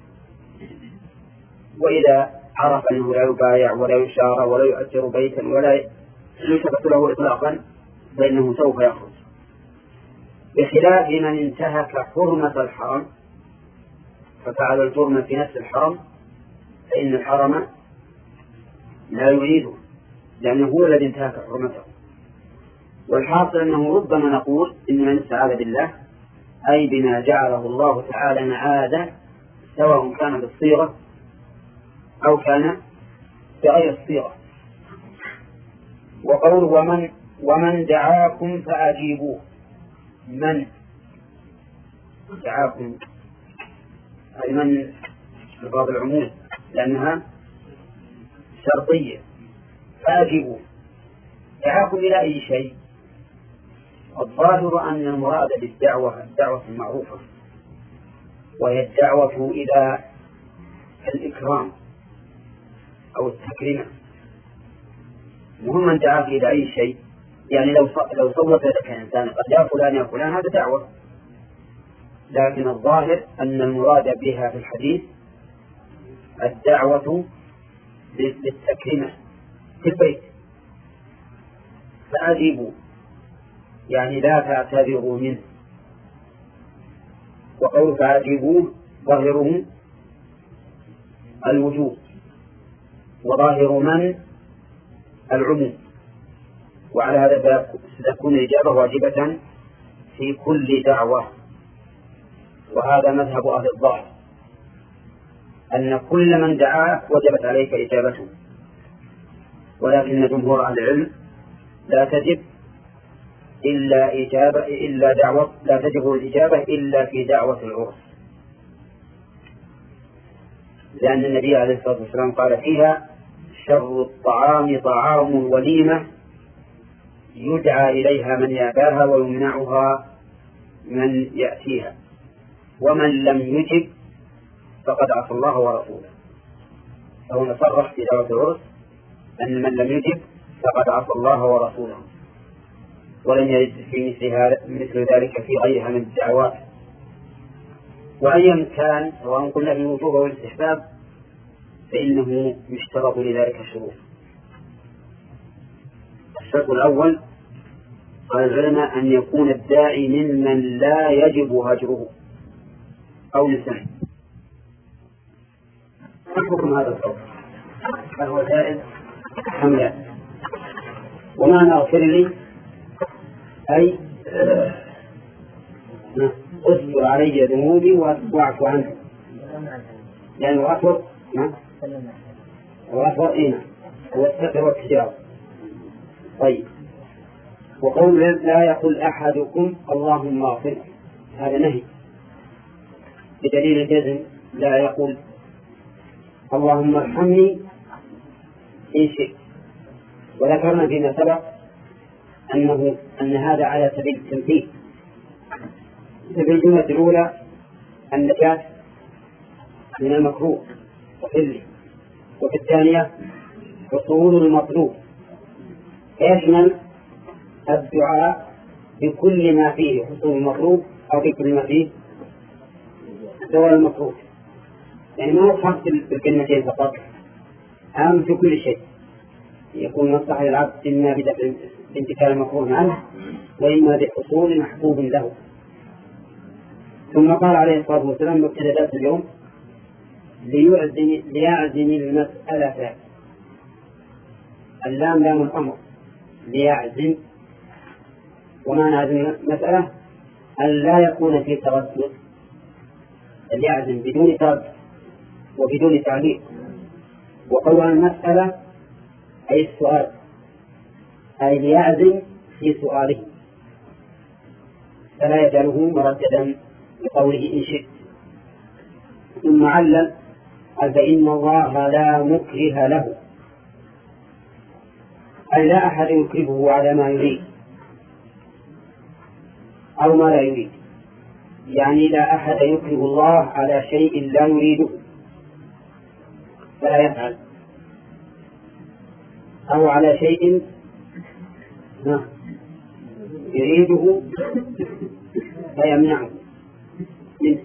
وإذا عرف أنه لا يبايع ولا يشارع ولا يؤجر بيتا ولا يثبت له إطلاقا فإنه سوف يخرج، بخلاف من انتهك حرمة الحرم ففعل الجرم في نفس الحرم فإن الحرم لا يعيده لأنه هو الذي انتهك حرمته. والحاصل أنه ربما نقول إن من استعاذ بالله أي بما جعله الله تعالى معاذا سواء كان بالصيغة أو كان بغير الصيغة. وقول ومن ومن دعاكم فأجيبوه، من دعاكم أي من بباب العموم لأنها شرطية، فأجيبوه دعاكم إلى أي شيء. الظاهر أن المراد بالدعوة الدعوة المعروفة وهي الدعوة إلى الإكرام أو التكريم، مهم من دعاك إلى أي شيء، يعني لو لو صوت لك إنسان قد يا فلان يا فلان هذا دعوة، لكن الظاهر أن المراد بها في الحديث الدعوة للتكريم في البيت. فأجيبوا يعني لا تعتذروا منه. وقول فأجيبوه ظاهره الوجوب وظاهر من العموم، وعلى هذا ستكون الإجابة واجبة في كل دعوة. وهذا مذهب أهل الظاهر أن كل من دعاك وجبت عليك إجابته، ولكن جمهور أهل العلم لا تجب إلا إجابة إلا دعوة لا تجب الإجابة إلا في دعوة العرس، لأن النبي عليه الصلاة والسلام قال فيها شر الطعام طعام الوليمة يدعى إليها من يأباها ويمنعها من يأتيها، ومن لم يجب فقد عصى الله ورسوله. فهو نصرح في دعوة العرس أن من لم يجب فقد عصى الله ورسوله، ولم يجد في مثل ذلك في غيرها من الدعوات. وأيا كان سواء قلنا بالوجوب والاستحباب فإنه يشترط لذلك الشروط. الشرط الأول قال العلماء أن يكون الداعي ممن لا يجب هجره أو لسانه. ما حكم هذا الصوت؟ هل هو جائز أم لا؟ ومعنى اغفر لي أي أستر علي ذنوبي واعف عنه، يعني وأكبر وأكبر إينا هو الستر والتجاوز. طيب، وقول لا يقول أحدكم اللهم اغفر هذا نهي، بدليل الجزم لا يقول اللهم ارحمني إن شئت. وذكرنا فيما سبق أنه أن هذا على سبيل التمثيل. في الجملة الأولى النجاة من المكروه وحله، وفي الثانية حصول المطلوب، يشمل الدعاء بكل ما فيه حصول المطلوب أو بكل ما فيه زوال المطلوب، يعني ما هو خاص بالكلمتين فقط، عام في كل شيء. يكون مصلحة للعبد إما بانتقال المكروه عنه وإما بحصول محبوب له. ثم قال عليه الصلاة والسلام مبتدأات اليوم ليعزم المسألة، اللام لام الأمر ليعزم، ومعنى عزم المسألة أن لا يكون في تردد، ليعزم بدون تردد وبدون تعليق. وقول المسألة أي السؤال، أي ليعزم في سؤاله فلا يجعله مرددا بقوله إن شئت. ثم علل قال فإن الله لا مكره له، أي لا أحد يكرهه على ما يريد أو ما لا يريد، يعني لا أحد يكره الله على شيء لا يريده فلا يفعل، أو على شيء يريده فيمنعه منه،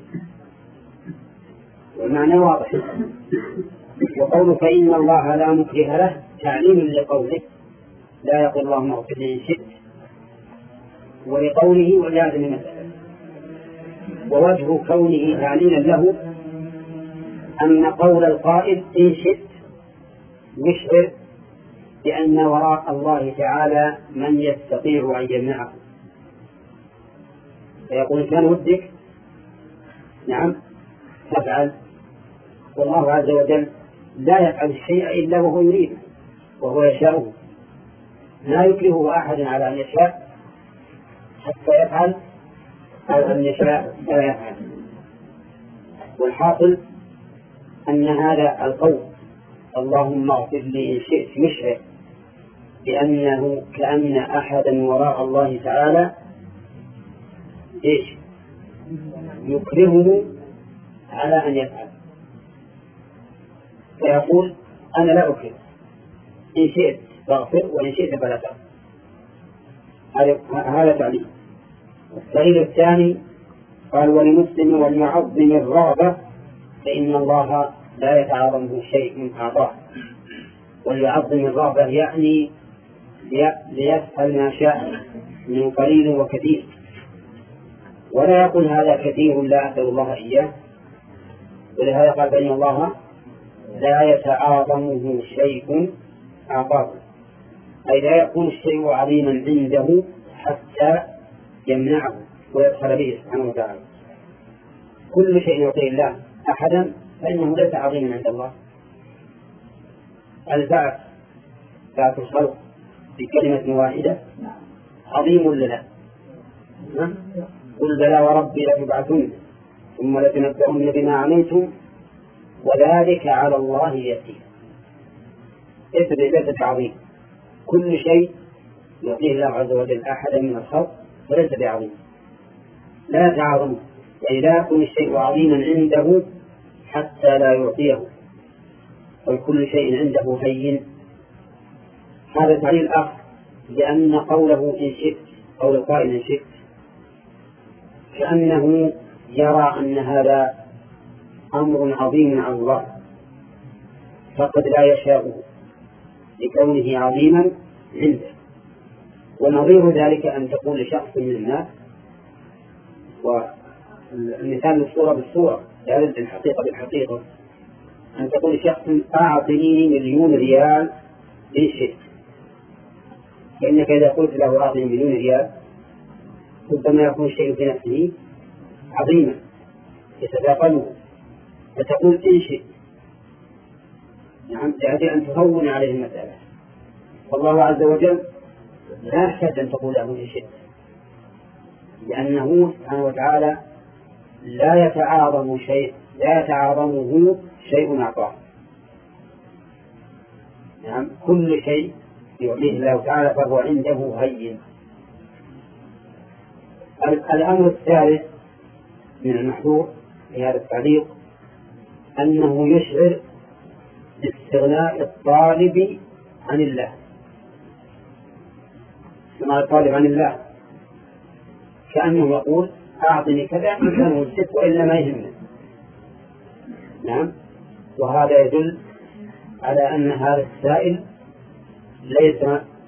والمعنى واضح. وقوله فإن الله لا مكره له تعليم لقوله لا يقول اللهم اغفر لي إن شئت، ولقوله ولازم المسألة. ووجه كونه تعليلا له أن قول القائل إن شئت يشعر بأن وراء الله تعالى من يستطيع أن يمنعه، فيقول كان ودك نعم تفعل، والله عز وجل لا يفعل الشيء إلا وهو يريد وهو يشاءه، لا يكرهه أحد على أن يشاء حتى يفعل أو أن يشاء فلا يفعل. والحاصل أن هذا القول اللهم اغفر لي إن شئت يشعر بأنه كأن أحدا وراء الله تعالى إيش يكرهه على أن يفعل، فيقول أنا لا أكره، إن شئت فاغفر وإن شئت فلا تغفر. هذا تعليم. الدليل الثاني قال ولمسلم وليعظم الرغبة فإن الله لا يتعاظمه شيء من أعضاء. وليعظم الرغبة يعني ليفعل ما شاء من قليل وكثير، ولا يقول هذا كثير لا أسأل الله إياه، ولهذا قال فإن الله لا يتعاظمه شيء أعطاه، أي لا يكون الشيء عظيما عنده حتى يمنعه ويدخل به سبحانه وتعالى. كل شيء يعطيه الله أحدا فإنه ليس عظيما عند الله. البعث بعث الخلق بكلمة واحدة عظيم ولا لا؟ قل بلى وربي لتبعثن ثم لتنبؤن بما عملتم وذلك على الله يسير. ليس بعظيم، كل شيء يعطيه الله عز وجل أحدا من الخلق وليس بعظيم، لا يتعاظم، يعني لا يكون الشيء عظيما عنده حتى لا يعطيه، وكل شيء عنده هين. هذا تعليل آخر لأن قوله إن شئت قول القائل إن شئت كأنه يرى أن هذا أمر عظيم على الله فقد لا يشاءه لكونه عظيما عنده. ونظير ذلك أن تقول لشخص من الناس، والمثال الصورة بالصورة لا يلزم الحقيقة بالحقيقة، أن تقول لشخص أعطني مليون ريال إن شئت، فإنك إذا قلت له أعطني مليون ريال ربما يكون الشيء في نفسه عظيما يتثاقله، فتقول إن شئت، نعم يعني أن تهون عليه المسألة. والله عز وجل لا يحتاج أن تقول له إن شئت، لأنه سبحانه وتعالى لا يتعاظم شيء لا يتعاظمه شيء أعطاه. نعم كل شيء يعطيه الله تعالى فهو عنده هين. الأمر الثالث من المحظور في هذا التعليق أنه يشعر باستغناء الطالب عن الله. كما الطالب عن الله كأنه يقول أعطني كذا إن كان وجدت وإلا ما يهمني. نعم وهذا يدل على أن هذا السائل ليس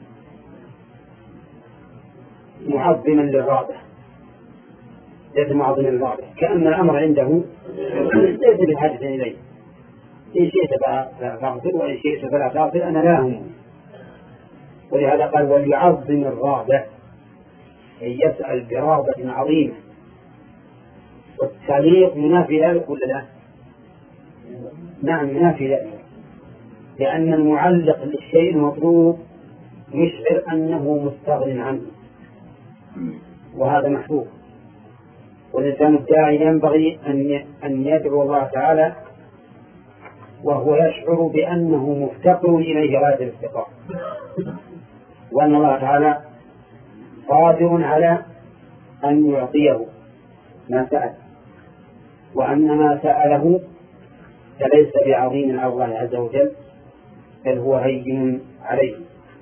معظما للرغبة ليس معظما للرغبة كأن الأمر عنده ليس بحاجة إليه. إن شئت فاغفر وإن شئت فلا تغفر أنا لا هم. ولهذا قال وليعظم الرغبة أن يسأل برغبة عظيمة. والتعليق ينافي ذلك ولا لا؟ نعم ينافي ذلك لأن المعلق للشيء المطلوب يشعر أنه مستغن عنه وهذا محبوب. والإنسان الداعي ينبغي أن يدعو الله تعالى وهو يشعر بأنه مفتقر إليه غاية الافتقار وأن الله تعالى قادر على أن يعطيه ما سأل وأن ما سأله فليس بعظيم على الله عز وجل بل هو هين عليه.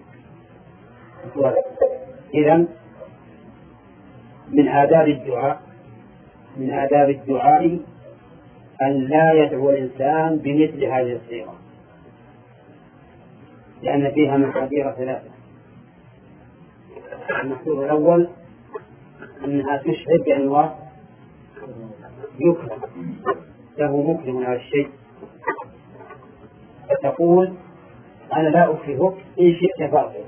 إذن من آداب الدعاء من آداب الدعاء أن لا يدعو الإنسان بمثل هذه الصيغة لأن فيها محاذير ثلاثة. المحذور الأول أنها تشعر بأن الله يكرم له مكرم على الشيء فتقول أنا لا أكرهك إن شئت فاغفر.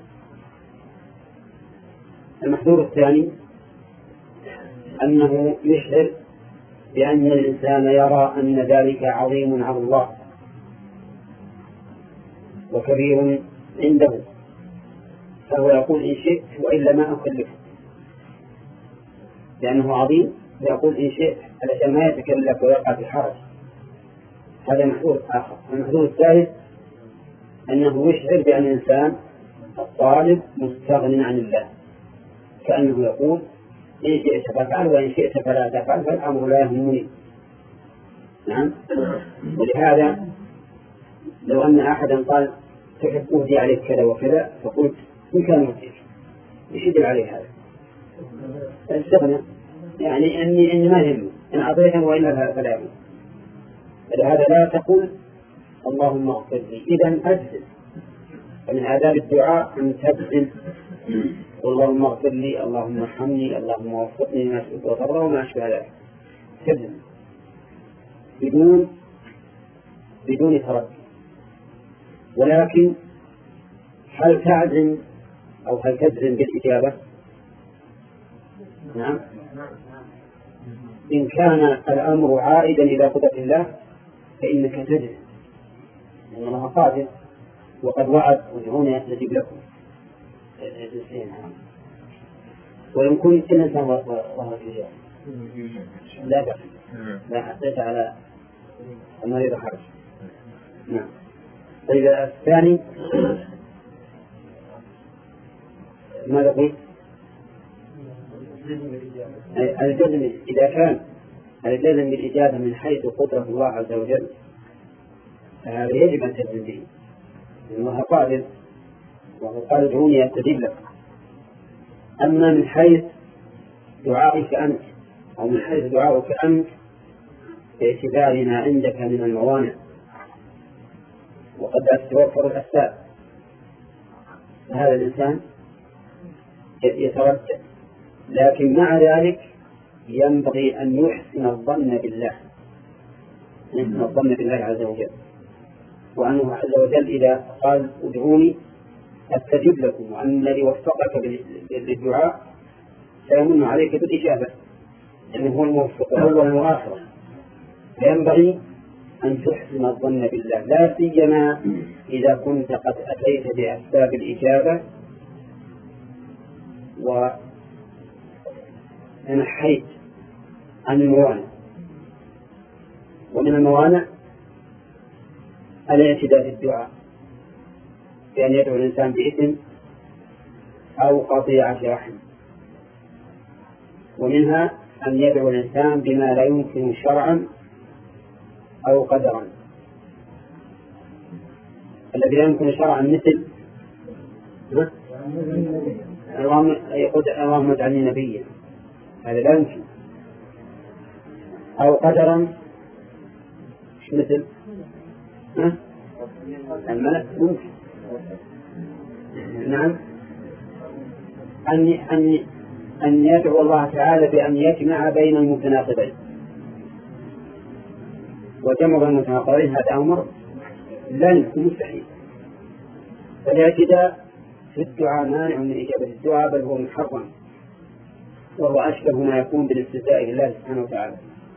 المحذور الثاني أنه يشعر بأن الإنسان يرى أن ذلك عظيم على الله وكبير عنده فهو يقول إن شئت وإلا ما أكلفه لأنه عظيم يقول إن شئت علشان ما يتكلف ويقع في حرج. هذا محذور آخر. المحذور الثالث أنه يشعر بأن الإنسان الطالب مستغن عن الله كأنه يقول إن شئت فافعل وإن شئت فلا تفعل فالأمر لا يهمني. نعم ولهذا لو أن أحدا قال تحب أهدي عليك كذا وكذا فقلت إن كان يهديك إيش يدل عليه هذا؟ استغنى يعني أني إني ما يهمني إن أعطيته وإلا فلا يهمني. فلهذا لا تقول اللهم اغفر لي إذن أجزل. فمن آداب الدعاء أن تبذل اللهم اغفر لي اللهم ارحمني اللهم وفقني لما تحب وترضى وما أشبه ذلك تبذل بدون بدون تردد. ولكن هل تعزم أو هل تجزم بالإجابة؟ نعم إن كان الأمر عائدا إلى قدرة الله فإنك تجزم لأن الله قادر وقد وعد ودعوني أستجيب لكم. وإن كنت إنسان وهو الإجابة لا بأس لا حسيت على المريض حرج. نعم. طيب الثاني ماذا قلت؟ الجزم إذا كان الجزم بالإجابة من حيث قدرة الله عز وجل فهذا يجب أن تجزم به لأن الله قادر وهو قال ادعوني أستجيب لك. أما من حيث دعائك أنت أو من حيث دعائك أنت باعتبار ما عندك من الموانع وقد تتوفر الأسباب فهذا الإنسان يتردد. لكن مع ذلك ينبغي أن يحسن الظن بالله يحسن الظن بالله عز وجل وأنه عز وجل إذا قال ادعوني أستجب لكم وأن الذي وفقك للدعاء سيمن عليك بالإجابة لأنه هو الموفق أولا وآخرا. فينبغي أن تحسن الظن بالله لا سيما إذا كنت قد أتيت بأسباب الإجابة ونحيت عن الموانع ومن الموانع الاعتداء في الدعاء، بأن يدعو الإنسان بإثم أو قطيعة رحم. ومنها أن يدعو الإنسان بما لا يمكن شرعا أو قدرا. الذي لا يمكن شرعا مثل اللهم اجعلني نبيا، هذا لا يمكن. أو قدرا مثل الملك ممكن. نعم. أن أن أن يدعو الله تعالى بأن يجمع بين المتناقضين، وجمع بين المتناقضين هذا أمر لا يمكن، مستحيل. فالاعتداء في الدعاء مانع من إجابة الدعاء، بل هو محرم، وهو أشبه ما يكون بالاستهزاء بالله سبحانه وتعالى.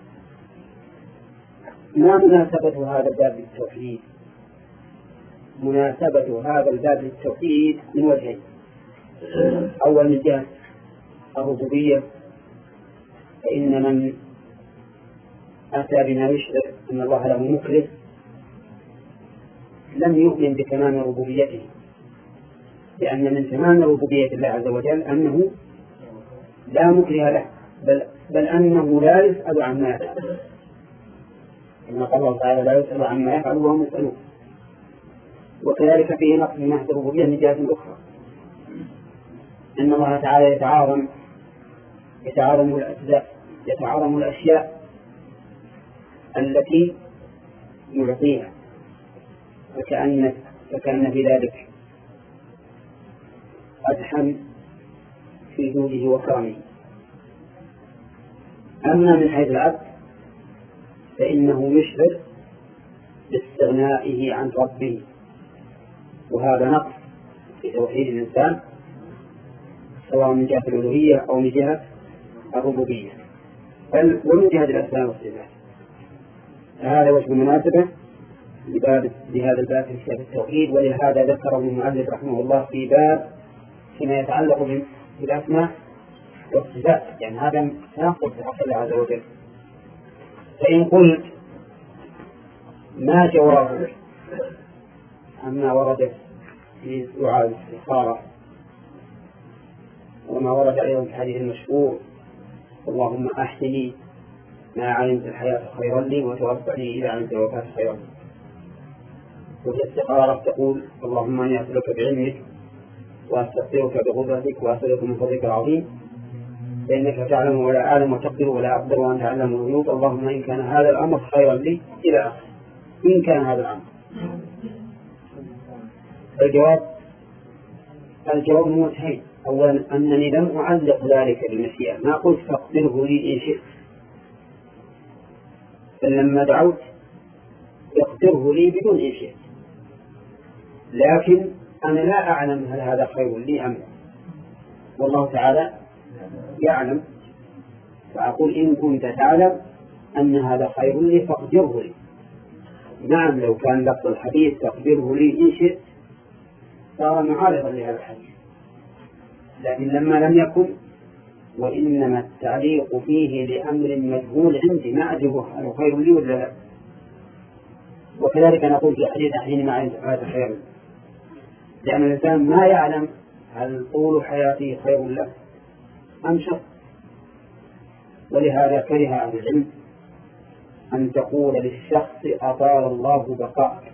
ما مناسبة هذا الباب للتوحيد؟ مناسبة هذا الباب للتوحيد من وجهين. أول من جهة الربوبية، فإن من أتى بما يشرك أن الله له مكره لم يؤمن بتمام ربوبيته، لأن من تمام ربوبية الله عز وجل أنه لا مكره له، بل, بل أنه لا يسأل عما يفعل، كما قال الله تعالى لا يسأل عما يفعل وهم يسألون. وكذلك فيه نقص من ناحية الربوبية من جهة أخرى، أن الله تعالى يتعاظم يتعاظم الأسباب، يتعاظم الأشياء التي يعطيها، فكأن فكأن في ذلك قدحا في جوده وكرمه. أما من حيث العبد فإنه يشعر باستغنائه عن ربه، وهذا نقص في توحيد الإنسان سواء من جهة الألوهية أو من جهة الربوبية، بل ومن جهة الأسماء والصفات. هذا وجه المناسبة لهذا الباب في كتاب التوحيد، ولهذا ذكره المؤلف رحمه الله في باب فيما يتعلق بالأسماء والصفات، يعني هذا تناقض في حق الله عز وجل. فإن قلت ما جوابه عما ورد في دعاء الاستخارة وما ورد أيضا في الحديث المشهور اللهم أحسني ما علمت الحياة خيرا لي وتوفني إذا علمت الوفاة خيرا لي. وفي الاستخارة تقول اللهم أني أسألك بعلمك وأستغفرك بقدرتك وأسألك من فضلك العظيم فإنك تعلم ولا أعلم وتقدر ولا أقدر وأنت تعلم الغيوب، اللهم إن كان هذا الأمر خيرا لي إلى آخره. إن كان هذا الأمر الجواب الجواب من وجهين. أولا أنني لم أعلق ذلك بالمشيئة، ما قلت فاقدره لي إن شئت، فلما دعوت يقدره لي بدون إن شئت، لكن أنا لا أعلم هل هذا خير لي أم لا، والله تعالى يعلم، فأقول إن كنت تعلم أن هذا خير لي فاقدره لي. نعم لو كان لفظ الحديث تقدره لي إن شئت صار معارضا لهذا الحديث، لكن لما لم يكن وإنما التعليق فيه لأمر مجهول عندي ما أدري هل خير لي ولا لا. وكذلك نقول في حديث حين مع هذا خير، لأن الإنسان ما يعلم هل طول حياته خير له أم شر. ولهذا كره أهل العلم أن تقول للشخص أطال الله بقاءك،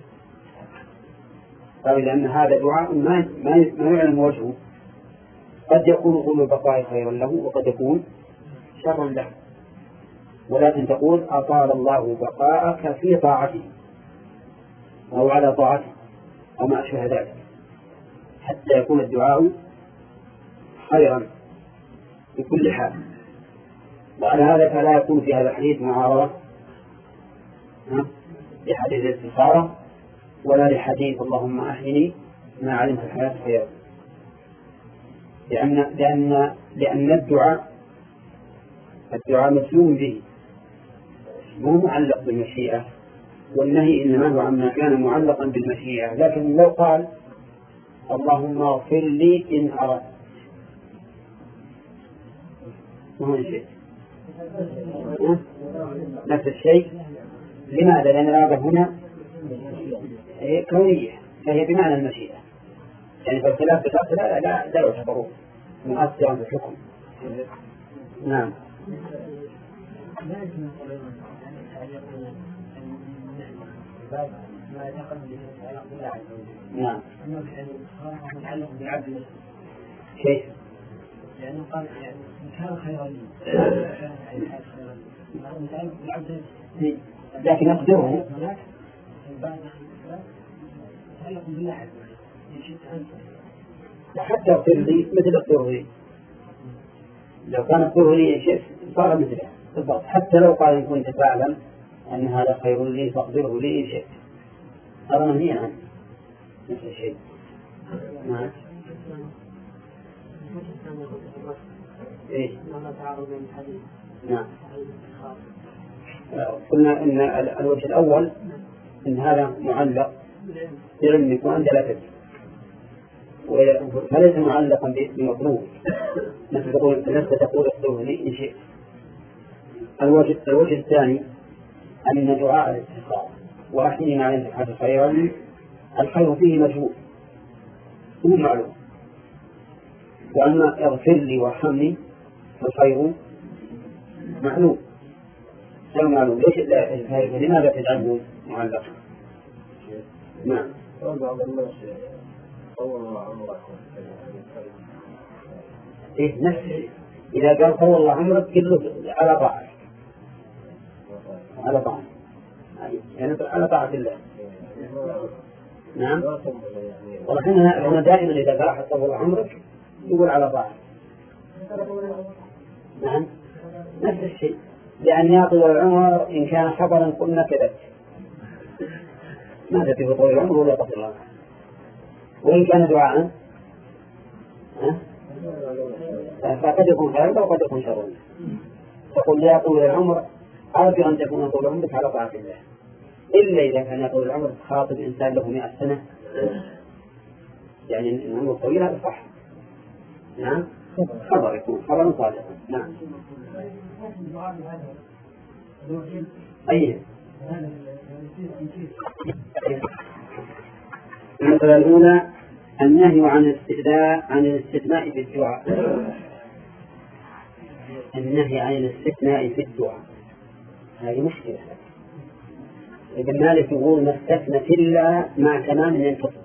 قال لأن هذا دعاء ما ما يعلم وجهه، قد يكون طول البقاء خيرا له وقد يكون شرا له، ولكن تقول أطال الله بقاءك في طاعته أو على طاعته أو ما أشبه ذلك، حتى يكون الدعاء خيرا بكل حال. وعلى هذا فلا يكون في هذا الحديث معارضة لحديث الاستخارة ولا لحديث اللهم أحيني ما علمت الحياة خيرا، لأن لأن لأن الدعاء الدعاء مسلوم به مو معلق بالمشيئة، والنهي إنما هو عما كان معلقا بالمشيئة. لكن لو قال اللهم اغفر لي إن أردت ما هو شيء نفس الشيء لماذا؟ لأن الرغبة هنا كونية فهي بمعنى المشيئة، يعني فالخلاف بالأصل لا لا لا يعتبر مؤثرا في الحكم. نعم. ما يتقدم بالعلاقة بالله عز وجل. نعم. متعلق بالعبد. كيف؟ لأنه قال يعني كان خيرا لي. متعلق بالعبد. لكن أقدره. متعلق بالله عز وجل. حتى أقدر لي مثل أقدره لي. لو كان أقدره لي شيء صار مثله بالضبط. حتى لو قال إن كنت تعلم أن هذا خير لي فاقدره لي شيء. هذا منهي عنه نفس الشيء. نعم. إيه؟ نعم. قلنا إن الوجه الأول إن هذا معلق بعلمك وأنت لا تدري، وليس معلقا بمطلوب مثل تقول لست تقول اقدره لي إن شئت. الوجه الوجه الثاني أن دعاء الاستخارة وأحيي ما عندك هذا خيرا الخير فيه مجهول هو معلوم، وأما اغفر لي وارحمني فالخير معلوم غير معلوم. ليش لماذا تجعله معلقا؟ نعم. إيه نفسه إذا قال طول الله عمرك قل له على طاعة على طاعة يعني على طاعة الله. نعم. ولكننا هنا دائما إذا قال أحد طول عمرك يقول على طاعة. نعم نفس الشيء، لأن يطول العمر إن كان خبرا قلنا كذلك ماذا في طول العمر ولا قصر الله، وإن كان دعاء فقد يكون خيرا وقد يكون شرا. تقول يا طول العمر أرجو أن تكون طول عمرك على طاعة الله، إلا إذا كان طول العمر خاطب إنسان له مئة سنة يعني العمر طويل هذا صح. نعم خبر يكون خبر صادقا. نعم. أيه المسألة الأولى النهي عن الاستثناء عن الاستثناء في الدعاء. النهي عن الاستثناء في الدعاء هذه مشكلة. ابن مالك يقول ما استثنى إلا مع تمام ينتصر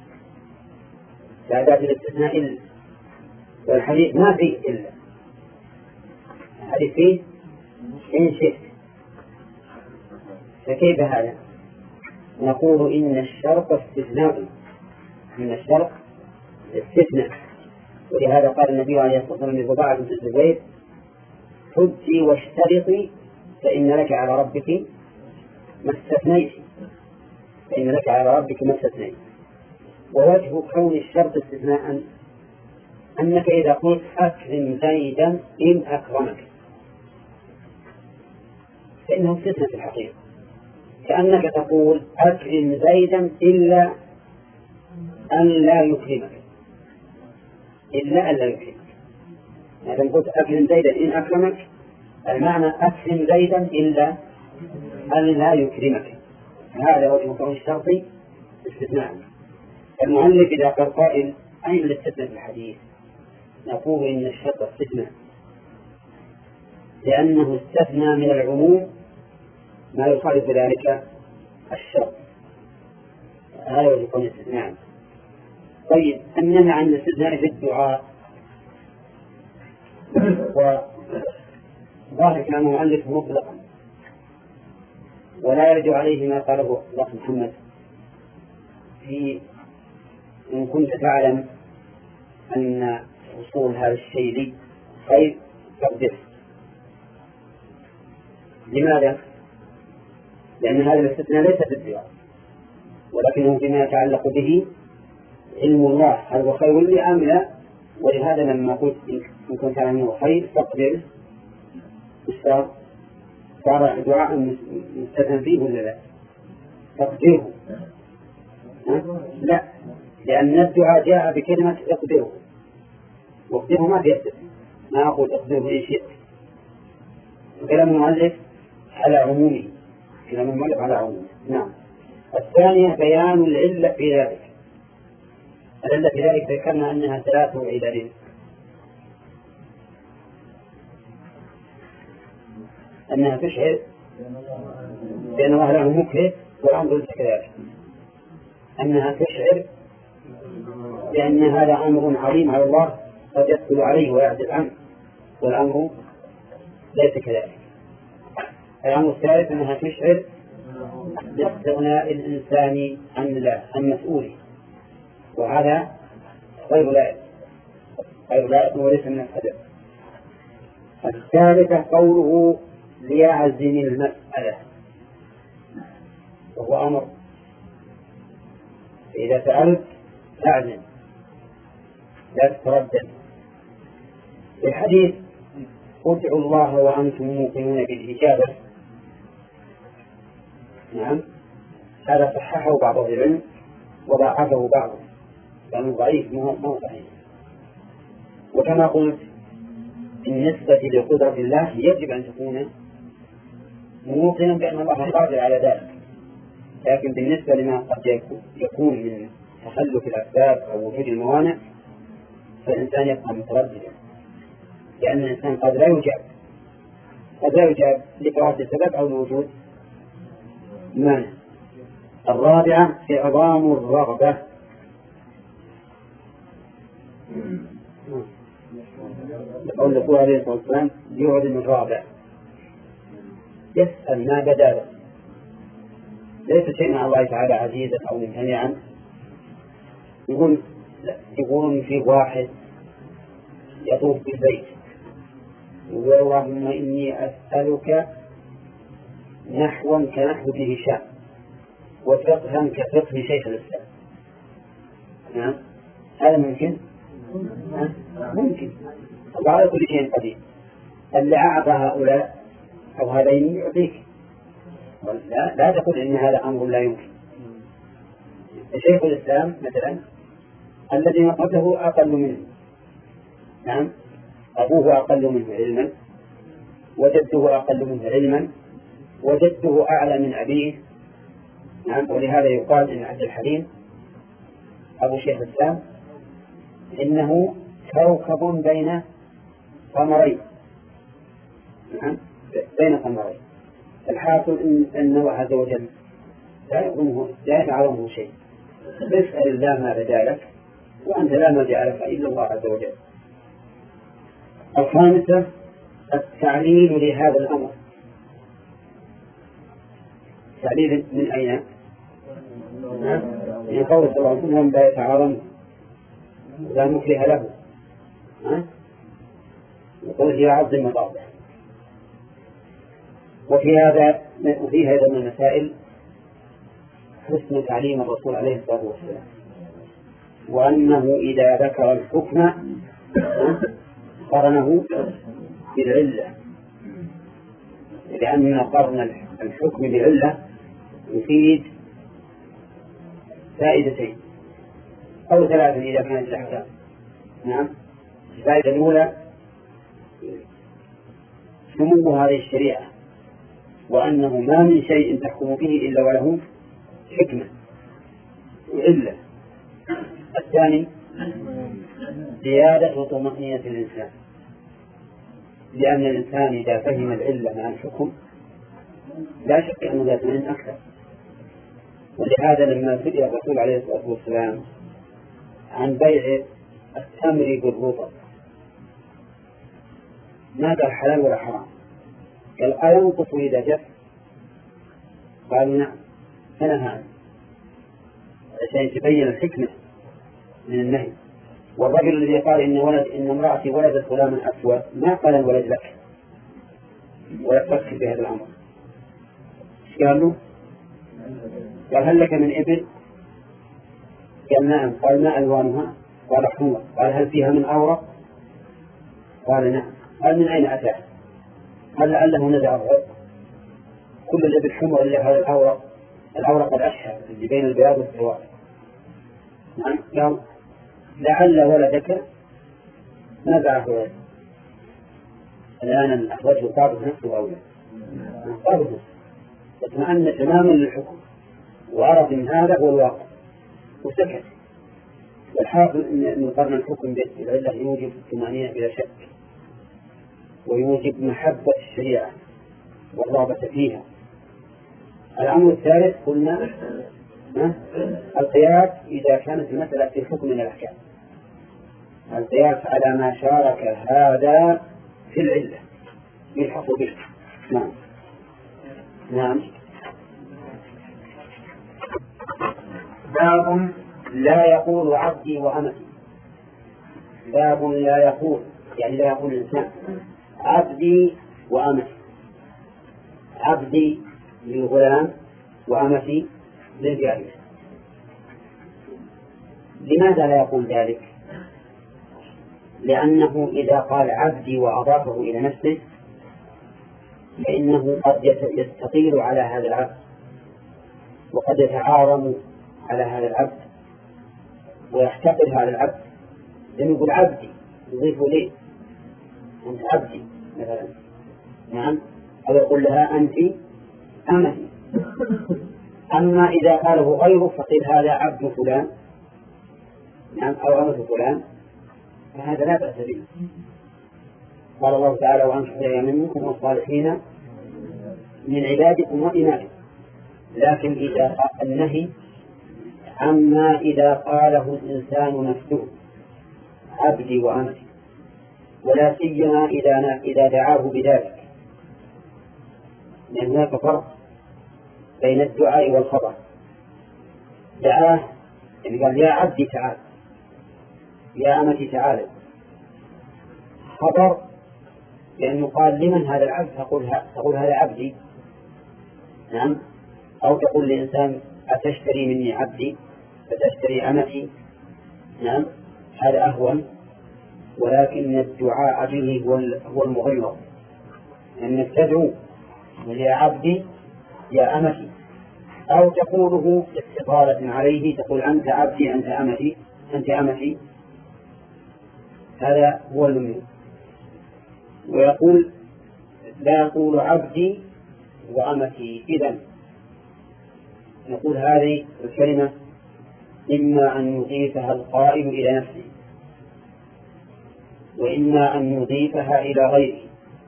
لا ذات الاستثناء إلا، والحديث ما فيه إلا، الحديث فيه إن شئت. فكيف هذا؟ نقول إن الشرط استثناء، إن الشرط استثناء، ولهذا قال النبي عليه الصلاة والسلام لضباعة بنت الزبير حجي واشترطي فإن لك على ربك ما استثنيت، فإن لك على ربك ما استثنيت. ووجه كون الشرط استثناء أنك إذا قلت أكرم زيدا إن أكرمك فإنه استثناء في الحقيقة، كأنك تقول أكرم زيدا إلا أن لا يكرمك، إلا أن لا يكرمك. إذا قلت أكرم زيدا إن أكرمك المعنى أكرم زيدا إلا أن لا يكرمك. هذا وجه كون الشرط استثناء. المؤلف إذا قال قائل أين الاستثناء في الحديث؟ نقول إن الشرط استثناء لأنه استثنى من العموم ما يخالف ذلك الشرط، هذا وجه كون الاستثناء. طيب النهي عن الاستثناء في الدعاء، وظاهر كان مؤلف مطلقا ولا يرجع عليه ما قاله الأخ محمد في إن كنت تعلم أن وصول هذا الشيء لي خير فاقدره. لماذا؟ لأن هذا الاستثناء ليس في الدعاء ولكنه فيما يتعلق به علم الله هل هو خير لي أم لا، ولهذا لما قلت إن كنت تعلم أنه خير فاقدره صار دعاء مستثنى فيه ولا لا؟ تقديره لا، لأن الدعاء جاء بكلمة اقدره، واقدره ما بيأتي، ما أقول اقدره إن شئت. كلام المؤلف على عمومه كلام المؤلف على عمومه. نعم. الثانية بيان العلة في ذلك. العلة في ذلك ذكرنا أنها ثلاث علل. أنها تشعر بأن الله له مكره والأمر ليس كذلك، أنها تشعر بأن هذا أمر عظيم على الله قد يدخل عليه ويعجز عنه والأمر ليس كذلك. الأمر الثالث أنها تشعر باستغناء الإنسان عن الله عن مسؤوله، وهذا غير لائق غير لائق وليس من الأدب. الثالثة قوله ليعزم المسألة، وهو أمر، إذا سألت فاعزم لا تتردد. في الحديث ادعوا الله وأنتم موقنون بالإجابة، نعم، هذا صححه بعض أهل العلم وضعفه بعضه لأنه ضعيف مو صحيح. وكما قلت بالنسبة لقدرة الله يجب أن تكون موقنا بأن الله قادر على ذلك، لكن بالنسبة لما قد يكون من تخلف الأسباب أو وجود الموانع فالإنسان يبقى مترددا، لأن الإنسان قد لا يجاب قد لا يجاب لفرط السبب أو لوجود مانع. الرابعة إعظام الرغبة، يقول الرسول عليه الصلاة والسلام يعظم الرغبة، يسأل ما بدا له، ليس شيء مع الله تعالى عزيزا أو ممتنعا. يقول يقولون في واحد يطوف بالبيت يقول اللهم إني أسألك نحوا كنحو به هشام وفقها كفقه شيخ الإسلام. نعم، هذا ممكن؟ ممكن. الله على كل شيء قدير. اللي أعطى هؤلاء أو هذين يعطيك، لا, لا تقول إن هذا أمر لا يمكن. شيخ الإسلام مثلا الذي قبله أقل منه، نعم، أبوه أقل منه علما وجده أقل منه علما وجده أعلى من أبيه، نعم. ولهذا يقال إن عبد الحليم أبو شيخ الإسلام إنه كوكب بين قمرين، نعم، بين قمرين. الحاصل إن, إن الله عز وجل لا يعلمه لا يعلمه شيء، اسأل الله ما بدا لك وأنت لا ملجأ لك إلا الله عز وجل. الخامسة التعليل لهذا الأمر. تعليل من أين؟ من قول صلى الله عليه وسلم لا يتعارض لا مكره له، يقول هي عظم مضاده. وفي هذا وفي هذا من المسائل حسن تعليم الرسول عليه الصلاة والسلام، وأنه إذا ذكر الحكم قرنه بالعلة، لأن قرن الحكم بالعلة يفيد فائدتين أو ثلاثة إذا كانت الأحكام. نعم، الفائدة الأولى سمو هذه الشريعة، وأنه ما من شيء تحكم فيه إلا وله حكمة وعلة. الثاني زيادة طمأنينة الإنسان، لأن الإنسان إذا فهم العلة مع الحكم لا شك أنه يطمئن أكثر. ولهذا لما سئل الرسول عليه الصلاة والسلام عن بيع التمر بالرطب ما قال حلال ولا حرام، قال أينقص إذا جف؟ قالوا نعم، فنهى عشان تبين الحكمة من النهي. والرجل الذي قال إن ولد إن امرأتي ولدت غلاما أسود ما قال الولد لك ولا تفكر بهذا الأمر. ايش قال له؟ قال هل لك من إبل؟ قال نعم. قال ما ألوانها؟ قال حمر. قال هل فيها من أورق؟ قال نعم. قال من أين أتى؟ قال لعله نزع الرق، كل الإبل حمر إلا هذا الأورق، الأورق الأشهر اللي بين البياض والسواد. نعم. قال لعل ولدك نزعه ولد. الآن الرجل قابض نفسه أولى قابض نفسه، اطمأن تماما للحكم وعرف أن هذا هو الواقع وسكت. والحاصل أن مقارنة الحكم بالعلة يوجب الطمأنينة بلا شك، ويوجب محبة الشريعة والرغبة فيها. الأمر الثالث قلنا القياس إذا كانت المسألة في حكم من الأحكام، القياس على ما شارك هذا في العلة يلحق به. نعم نعم. باب لا يقول عبدي وأمتي. باب لا يقول يعني لا يقول الإنسان عبدي وأمتي، عبدي للغلام وأمتي للجارية. لماذا لا يقول ذلك؟ لأنه إذا قال عبدي وأضافه إلى نفسه فإنه قد يستطيل على هذا العبد، وقد يتعاظم على هذا العبد ويحتقر هذا العبد، لأنه يقول عبدي يضيف لي أنت عبدي مثلا، نعم، أو يقول لها أنت أمتي. أما إذا قاله غيره فقيل هذا عبد فلان، نعم، أو أمة فلان، فهذا لا بأس به. قال الله تعالى وأنكحوا الأيام منكم والصالحين من عبادكم وإمائكم. لكن إذا قال النهي عما إذا قاله الإنسان نفسه عبدي وأمتي، ولا سيما إذا إذا دعاه بذلك، لأن هناك فرق بين الدعاء والخبر. دعاه يعني قال يا عبدي تعال، يا أمتي تعال. خبر لأنه قال لمن هذا العبد، تقول تقول هذا عبدي، نعم، أو تقول لإنسان أتشتري مني عبدي فتشتري أمتي، نعم، هذا أهون. ولكن الدعاء به هو المغير، أنك تدعو يا عبدي يا أمتي، أو تقوله استطالة عليه، تقول أنت عبدي أنت أمتي أنت أمتي، هذا هو الممنوع. ويقول لا يقول عبدي وأمتي. إذن نقول هذه الكلمة إما أن يضيفها القائل إلى نفسه، وإما أن يضيفها إلى غيره.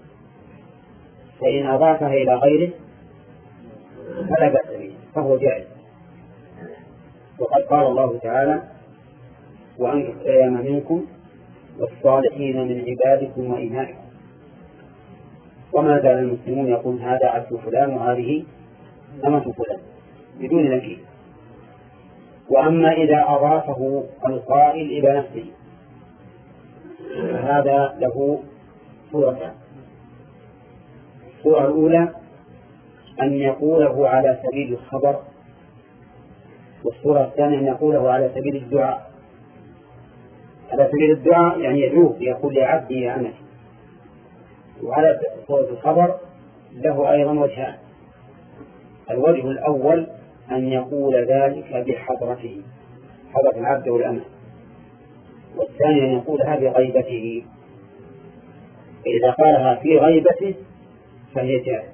فإن أضافها إلى غيره فلا بأس به، فهو جائز. وقد قال الله تعالى وأنكحوا الأيام منكم والصالحين من عبادكم وإمائكم. وما زال المسلمون يقول هذا عبد فلان وهذه أمة فلان بدون نكير. وأما إذا أضافه القائل إلى نفسه فهذا له صورتان. الصورة الأولى أن يقوله على سبيل الخبر، والصورة الثانية أن يقوله على سبيل الدعاء. على سبيل الدعاء يعني يدعوه يقول يا عبدي يا أمتي. وعلى صورة الخبر له أيضا وجهان. الوجه الأول أن يقول ذلك بحضرته، حضرة العبد والأمة، والثاني أن يقولها بغيبته. إذا قالها في غيبته فهي جائز.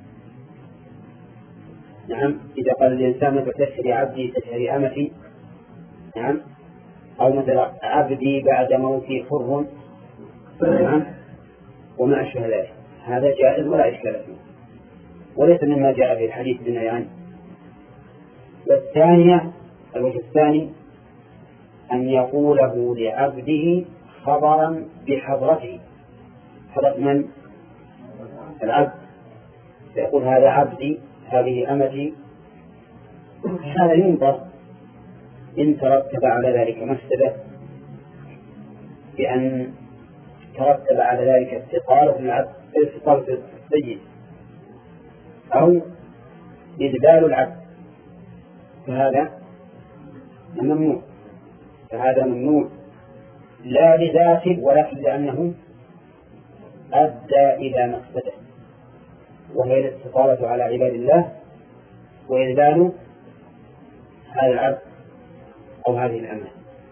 نعم، إذا قال الإنسان مثل تشتري عبدي تشتري أمتي، نعم، أو مثل عبدي بعد موتي حر، نعم، وما أشبه ذلك، هذا جائز ولا إشكال فيه، وليس مما جاء في الحديث بالنهي عنه. والثانية الوجه الثاني أن يقوله لعبده خبرا بحضرته، حضرة من؟ العبد، فيقول هذا عبدي هذه أمتي. هذا ينظر إن ترتب على ذلك مفسدة، بأن ترتب على ذلك استطالة العبد استطالة السيد أو إذلال العبد، فهذا ممنوع. فهذا ممنوع لا لذاته ولكن لأنه أدى إلى مقصده، وهي الاستطالة على عباد الله وإذلال هذا العبد أو هذه الأمة.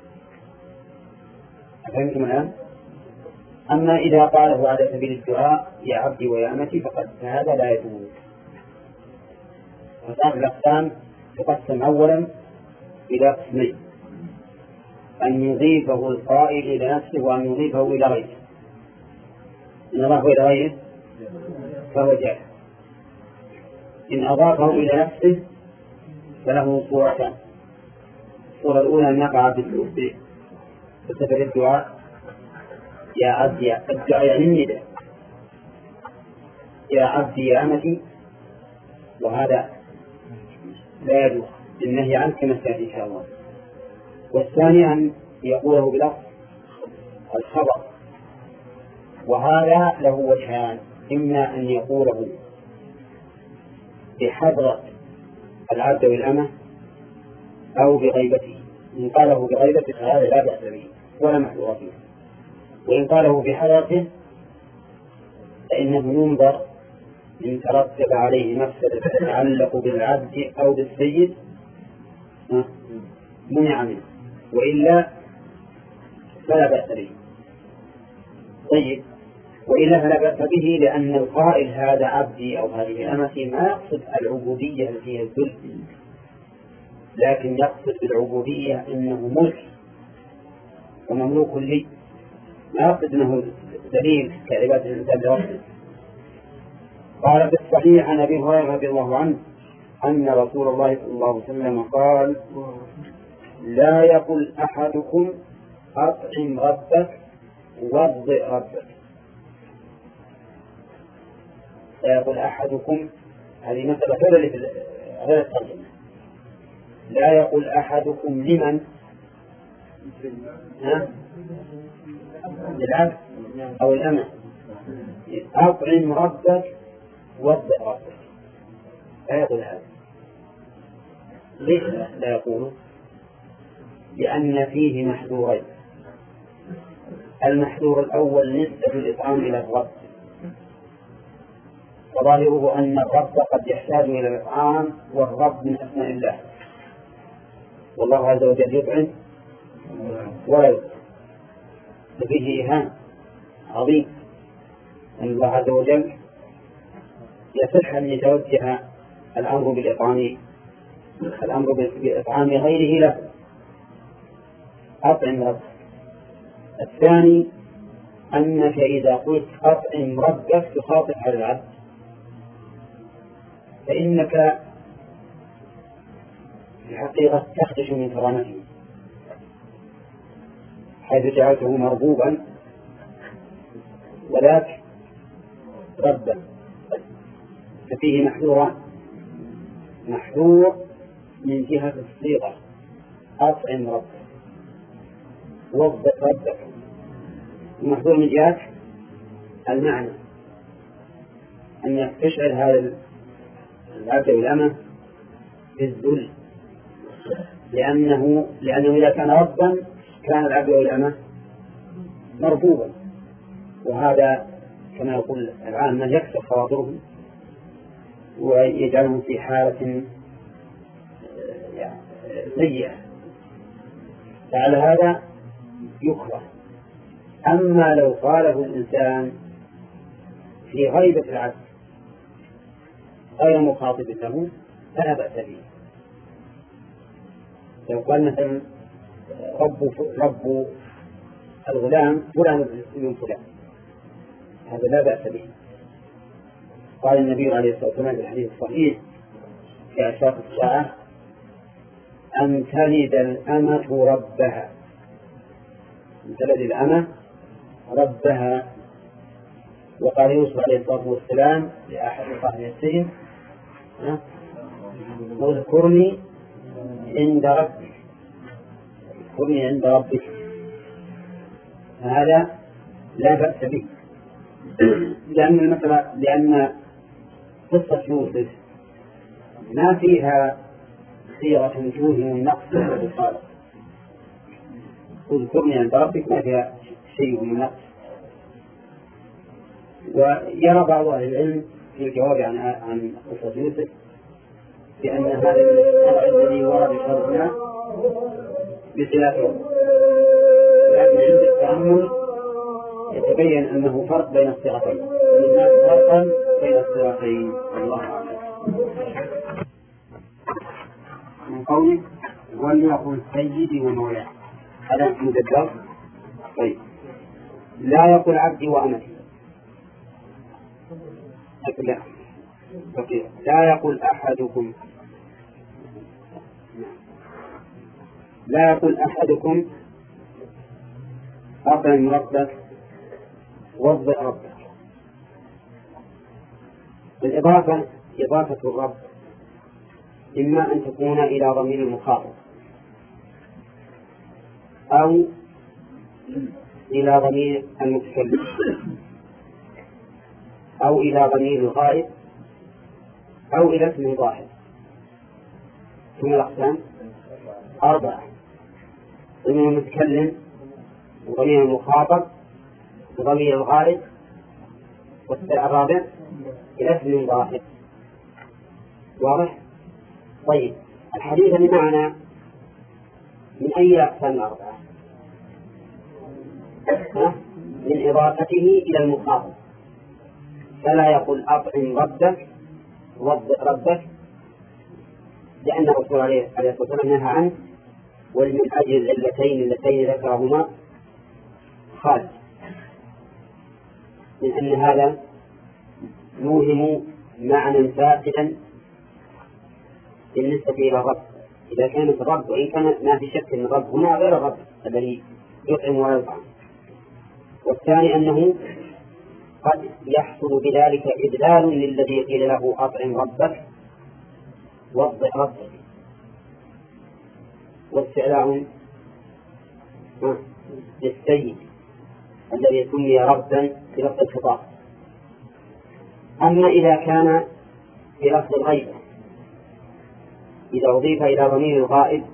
أفهمتم الآن؟ أما إذا قاله على سبيل الدعاء يا عبدي ويا أمتي فقد هذا لا يجوز. فصار الأقسام تقسم أولا إلى قسمين: أن يضيفه القائل إلى نفسه وأن يضيفه إلى غيره. إن أضافه إلى غيره فهو جائز. إن أضافه إلى نفسه فله صورتان: الصورة الأولى أن يقع بصفة الدعاء يا عبدي، الدعاء يعني النداء يا عبدي يا أمتي، وهذا لا يجوز النهي عنه كما سيأتي إن شاء الله. والثاني أن يقوله بلفظ الخبر، وهذا له وجهان: إما أن يقوله بحضرة العبد والأمة أو بغيبته. إن قاله بغيبته فهذا لا بأس به ولا محذور فيه، وإن قاله بحضرته فإنه ينظر إن ترتب عليه مفسدة تتعلق بالعبد أو بالسيد منع منه، وإلا فلا بأس به. طيب، وإلا فلا بأس به لأن القائل هذا عبدي أو هذه أمتي ما يقصد العبودية التي هي الذل، لكن يقصد بالعبودية أنه ملك ومملوك لي، ما يقصد أنه دليل كعبادة الإنسان لربه. قال في الصحيح عن أبي هريرة رضي الله عنه أن رسول الله صلى الله عليه وسلم قال: لا يقل أحدكم أطعم ربك وارضئ ربك. لا يقول أحدكم، هذه مسألة غير الترجمة. لا يقول أحدكم لمن؟ ها؟ للعبد أو الأمة. أطعم ربك وارضئ ربك، لا يقول هذا. ليش لا يقوله؟ لأن فيه محذورين: المحذور الأول نسبة الإطعام إلى الرب، وظاهره أن الرب قد يحتاج إلى الإطعام، والرب من أسماء الله، والله عز وجل يطعم ولا يطعم، ففيه إيهام عظيم أن الله عز وجل يصح أن يتوجه الأمر بالإطعام الأمر بإطعام غيره له. أطعم ربك. الثاني أنك إذا قلت أطعم ربك تخاطب على العبد، فإنك في الحقيقة تخدش من كرامته، حيث جعلته مرغوبا وذاك ربا. ففيه محذوران: محذور من جهة الصيغة أطعم ربك وارضئ ربك، ومحذور من جهة المعنى أن تشعر هذا العبد والأمة بالذل، لأنه لأنه إذا كان ربا كان العبد والأمة مربوبا، وهذا كما يقول العامة يكسر خواطرهم ويجعلهم في حالة سيئة، فعلى هذا يكره. أما لو قاله الإنسان في غيبة العبد غير مخاطب له فلا بأس به. لو قال مثلا رب رب الغلام فلان من فلان، هذا لا بأس به. قال النبي عليه الصلاة والسلام في الحديث الصحيح في أشراط الساعة: أن تلد الأمة ربها، أن تلد الأمة ربها. وقال يوسف عليه الصلاة والسلام لأحد صاحب السجن: اذكرني عند ربك، اذكرني عند ربك. هذا لا بأس به، لأن المسألة لأن قصة يوسف ما فيها صيغة توهم النقص والخالق. اذكرني عند ربك ما فيها شيء من النقص. ويرى بعض أهل العلم في الجواب عن عن قصة يوسف بأن هذا الذي ورد شرطنا بصلاته، لكن عند التأمل يتبين أنه فرق بين الصيغتين، لأن فرقا بين الصيغتين. الله أعلم. قولك وليقل سيدي ومولاي، هذا مدبر. طيب لا يقول عبدي وأمتي، لا لا يقول أحدكم، لا يقول أحدكم أطعم ربك وضع ربك. الإضافة إضافة الرب إما أن تكون إلى ضمير المخاطب أو إلى ضمير المتكلم أو إلى ضمير الغائب أو إلى اسم ظاهر. كم الأقسام؟ أربعة: ضمير المتكلم وضمير المخاطب وضمير الغائب والرابع إلى اسم ظاهر. واضح؟ طيب الحديث اللي معنا من أي أقسام الأربعة؟ من إضافته إلى المخاطب، فلا يقول أطعم ربك وضع ربك، لأن الرسول عليه الصلاة والسلام نهى عنه، ومن أجل العلتين اللتين ذكرهما خالد، من أن هذا يوهم معنى فاسدا بالنسبة إلى الرب إذا كانت الرب، وإن كان ما في شك أن الرب هنا غير الرب الذي يطعم ولا يطعم. والثاني أنه قد يحصل بذلك إدلال للذي قيل له أطعم ربك وضع ربك، واستعلاء للسيد الذي سمي ربا في لفظ الخطاب. أما إذا كان في لفظ الغيبة، إذا أضيف إلى ضمير الغائب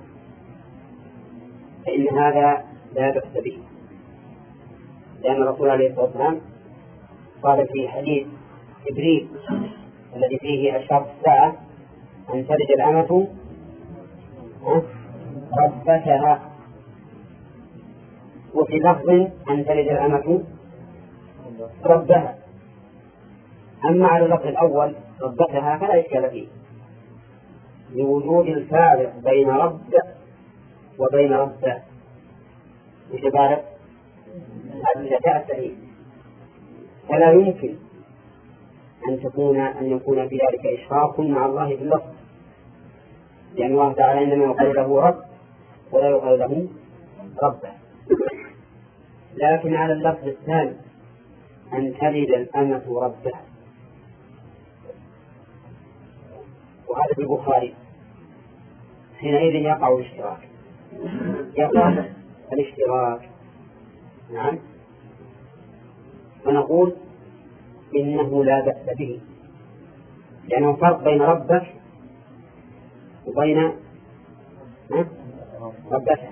فإن هذا لا بأس به، لأن الرسول عليه الصلاة والسلام قال في حديث جبريل الذي فيه أشراط الساعة أن تلد الأمة ربتها، وفي لفظ أن تلد الأمة ربها. أما على اللفظ الأول ربتها فلا إشكال فيه لوجود الفارق بين رب وبين رب، وشبارك الذكاء السليم، فلا يمكن أن تكون أن يكون في ذلك إشراك مع الله في اللفظ، لأن الله تعالى إنما يقال له رب ولا يقال له رب. لكن على اللفظ الثاني أن تلد الأمة ربها، وهذا في البخاري، حينئذ يقع الاشتراك، يقع الاشتراك. نعم، فنقول إنه لا بأس به، لأنه فرق بين ربك وبين ربك،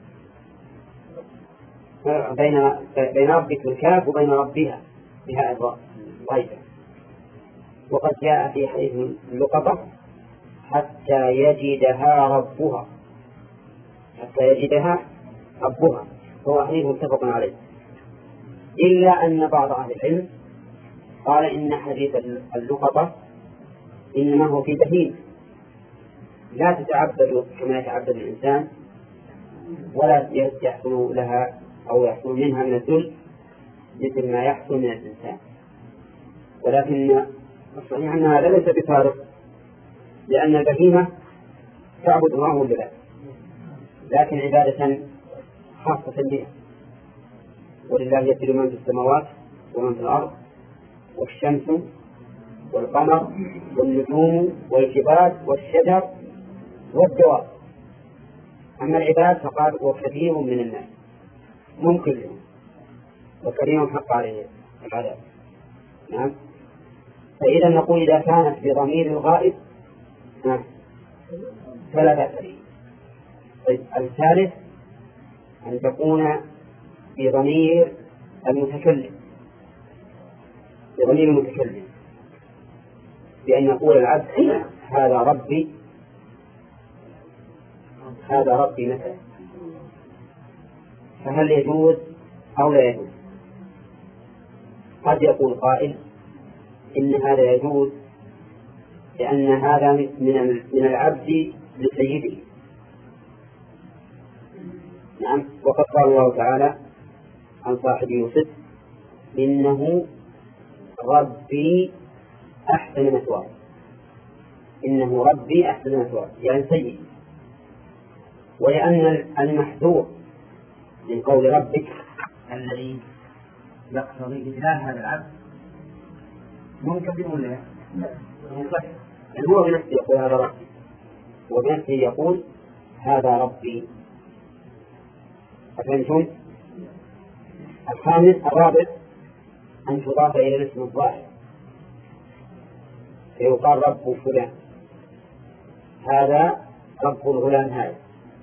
بين بين ربك بالكاف وبين ربها بها الراء. طيب، وقد جاء في حديث اللقطة حتى يجدها ربها، حتى يجدها ربها، هو حديث متفق عليه، إلا أن بعض أهل العلم قال إن حديث اللقطة إنما هو في بهيمة لا تتعبد كما يتعبد الإنسان، ولا يحصل لها أو يحصل منها من الذل مثل ما يحصل من الإنسان، ولكن الصحيح أن هذا ليس بفارق، لأن البهيمة تعبد الله ولا، لكن عبادة خاصة بها. ولله يسجد من في السماوات ومن في الأرض والشمس والقمر والنجوم والجبال والشجر والدواب. أما العباد فقال وكثير من الناس، ممكن لهم وكثير حق عليه العذاب. نعم، فإذا نقول إذا كانت بضمير الغائب فلا بأس به. طيب، الثالث أن تكون بضمير المتكلم، بضمير المتكلم، بأن يقول العبد هذا ربي، هذا ربي مثلا، فهل يجوز أو لا يجوز؟ قد يقول قائل إن هذا يجوز، لأن هذا من من العبد لسيده، نعم. وقد قال الله تعالى عن صاحب يوسف إنه ربي أحسن مثواي، إنه ربي أحسن مثواي يعني سيد. ولأن المحذور من قول ربك الذي يقتضي إذلال هذا العبد ممكن ولا منصح، يعني هو بنفسه يقول هذا ربي، وبنفسه يقول هذا ربي. أفهمتم؟ الخامس الرابع أن تضاف إلى الاسم الظاهر، فيقال رب فلان، هذا رب الغلام، هذا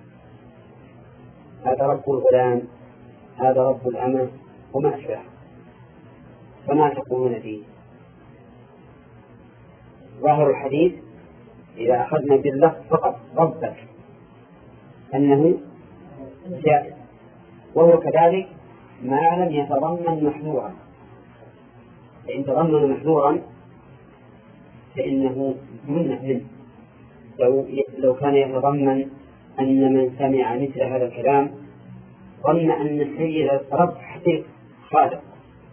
هذا رب الغلام، هذا رب الأمة وما أشبه. فما تقولون فيه؟ ظاهر الحديث إذا أخذنا باللفظ فقط ربك أنه جائز، وهو كذلك ما لم يتضمن محذورا، فإن تضمن محذورا فإنه يمنع منه. لو لو كان يتضمن أن من سمع مثل هذا الكلام ظن أن السيد رب حقيقي خالق،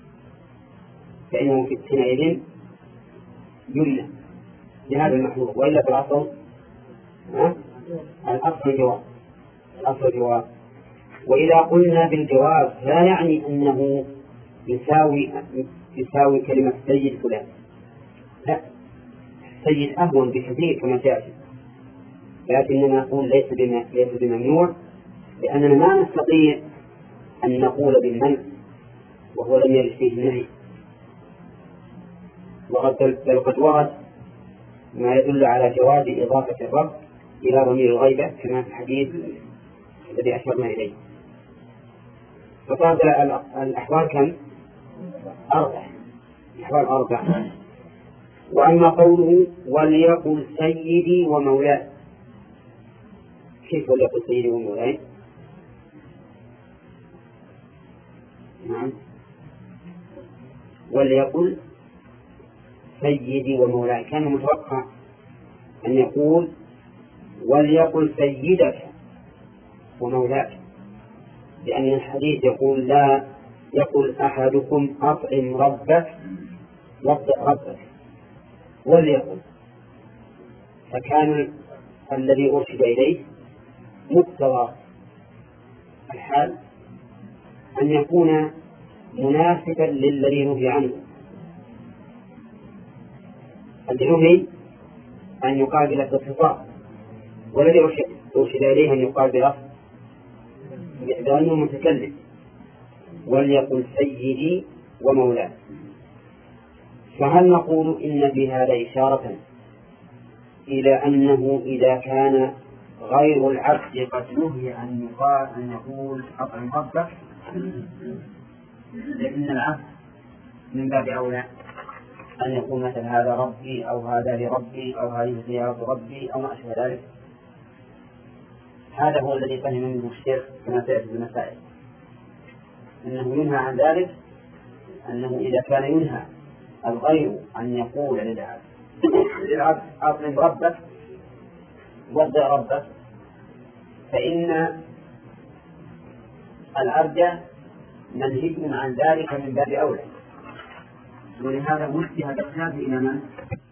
فإنه في حينئذ يمنع لهذا المحذور. وإلا في الأصل الأصل جواب، الأصل جواب. وإذا قلنا بالجواز لا يعني أنه يساوي يساوي كلمة سيد فلان، لا، السيد أهون بكثير كما تأتي، لكننا نقول ليس ليس بممنوع، لأننا ما نستطيع أن نقول بالمنع وهو لم يرد فيه النهي. بل قد ورد ما يدل على جواز إضافة الرب إلى ضمير الغيبة كما في الحديث الذي أشرنا إليه. فقال الأحوال كم؟ أربع، الأحوال أربع. وأما قوله وليقل سيدي ومولاي، كيف وليقل سيدي ومولاي؟ نعم، وليقل سيدي ومولاي، كان متوقع أن يقول وليقل سيدك ومولاك، لأن الحديث يقول لا يقول أحدكم أطعم ربك وابدأ ربك، وليقل. فكان الذي أرشد إليه مقتضى الحال أن يكون مناسبا للذي نهي عنه. النهي أن يقابل بالخطاب، والذي أرشد إليه أن يقابل بأنه متكلم. وليقل سيدي ومولاي. فهل نقول إن بهذا إشارة إلى أنه إذا كان غير العبد قد نهي أن يقال أن يقول أطعم ربك، لأن العبد من باب أولى أن يقول مثل هذا ربي أو هذا لربي أو هذه سيارة ربي أو ما أشبه ذلك؟ هذا هو الذي فهم منه الشيخ كما سيأتي بالمسائل، أنه ينهى عن ذلك، أنه إذا كان ينهى الغير أن يقول للعبد للعبد أطلب ربك وابدأ ربك، فإن العبد منهي عن ذلك من باب أولى. ولهذا وجه هذا الخلاف إلى من؟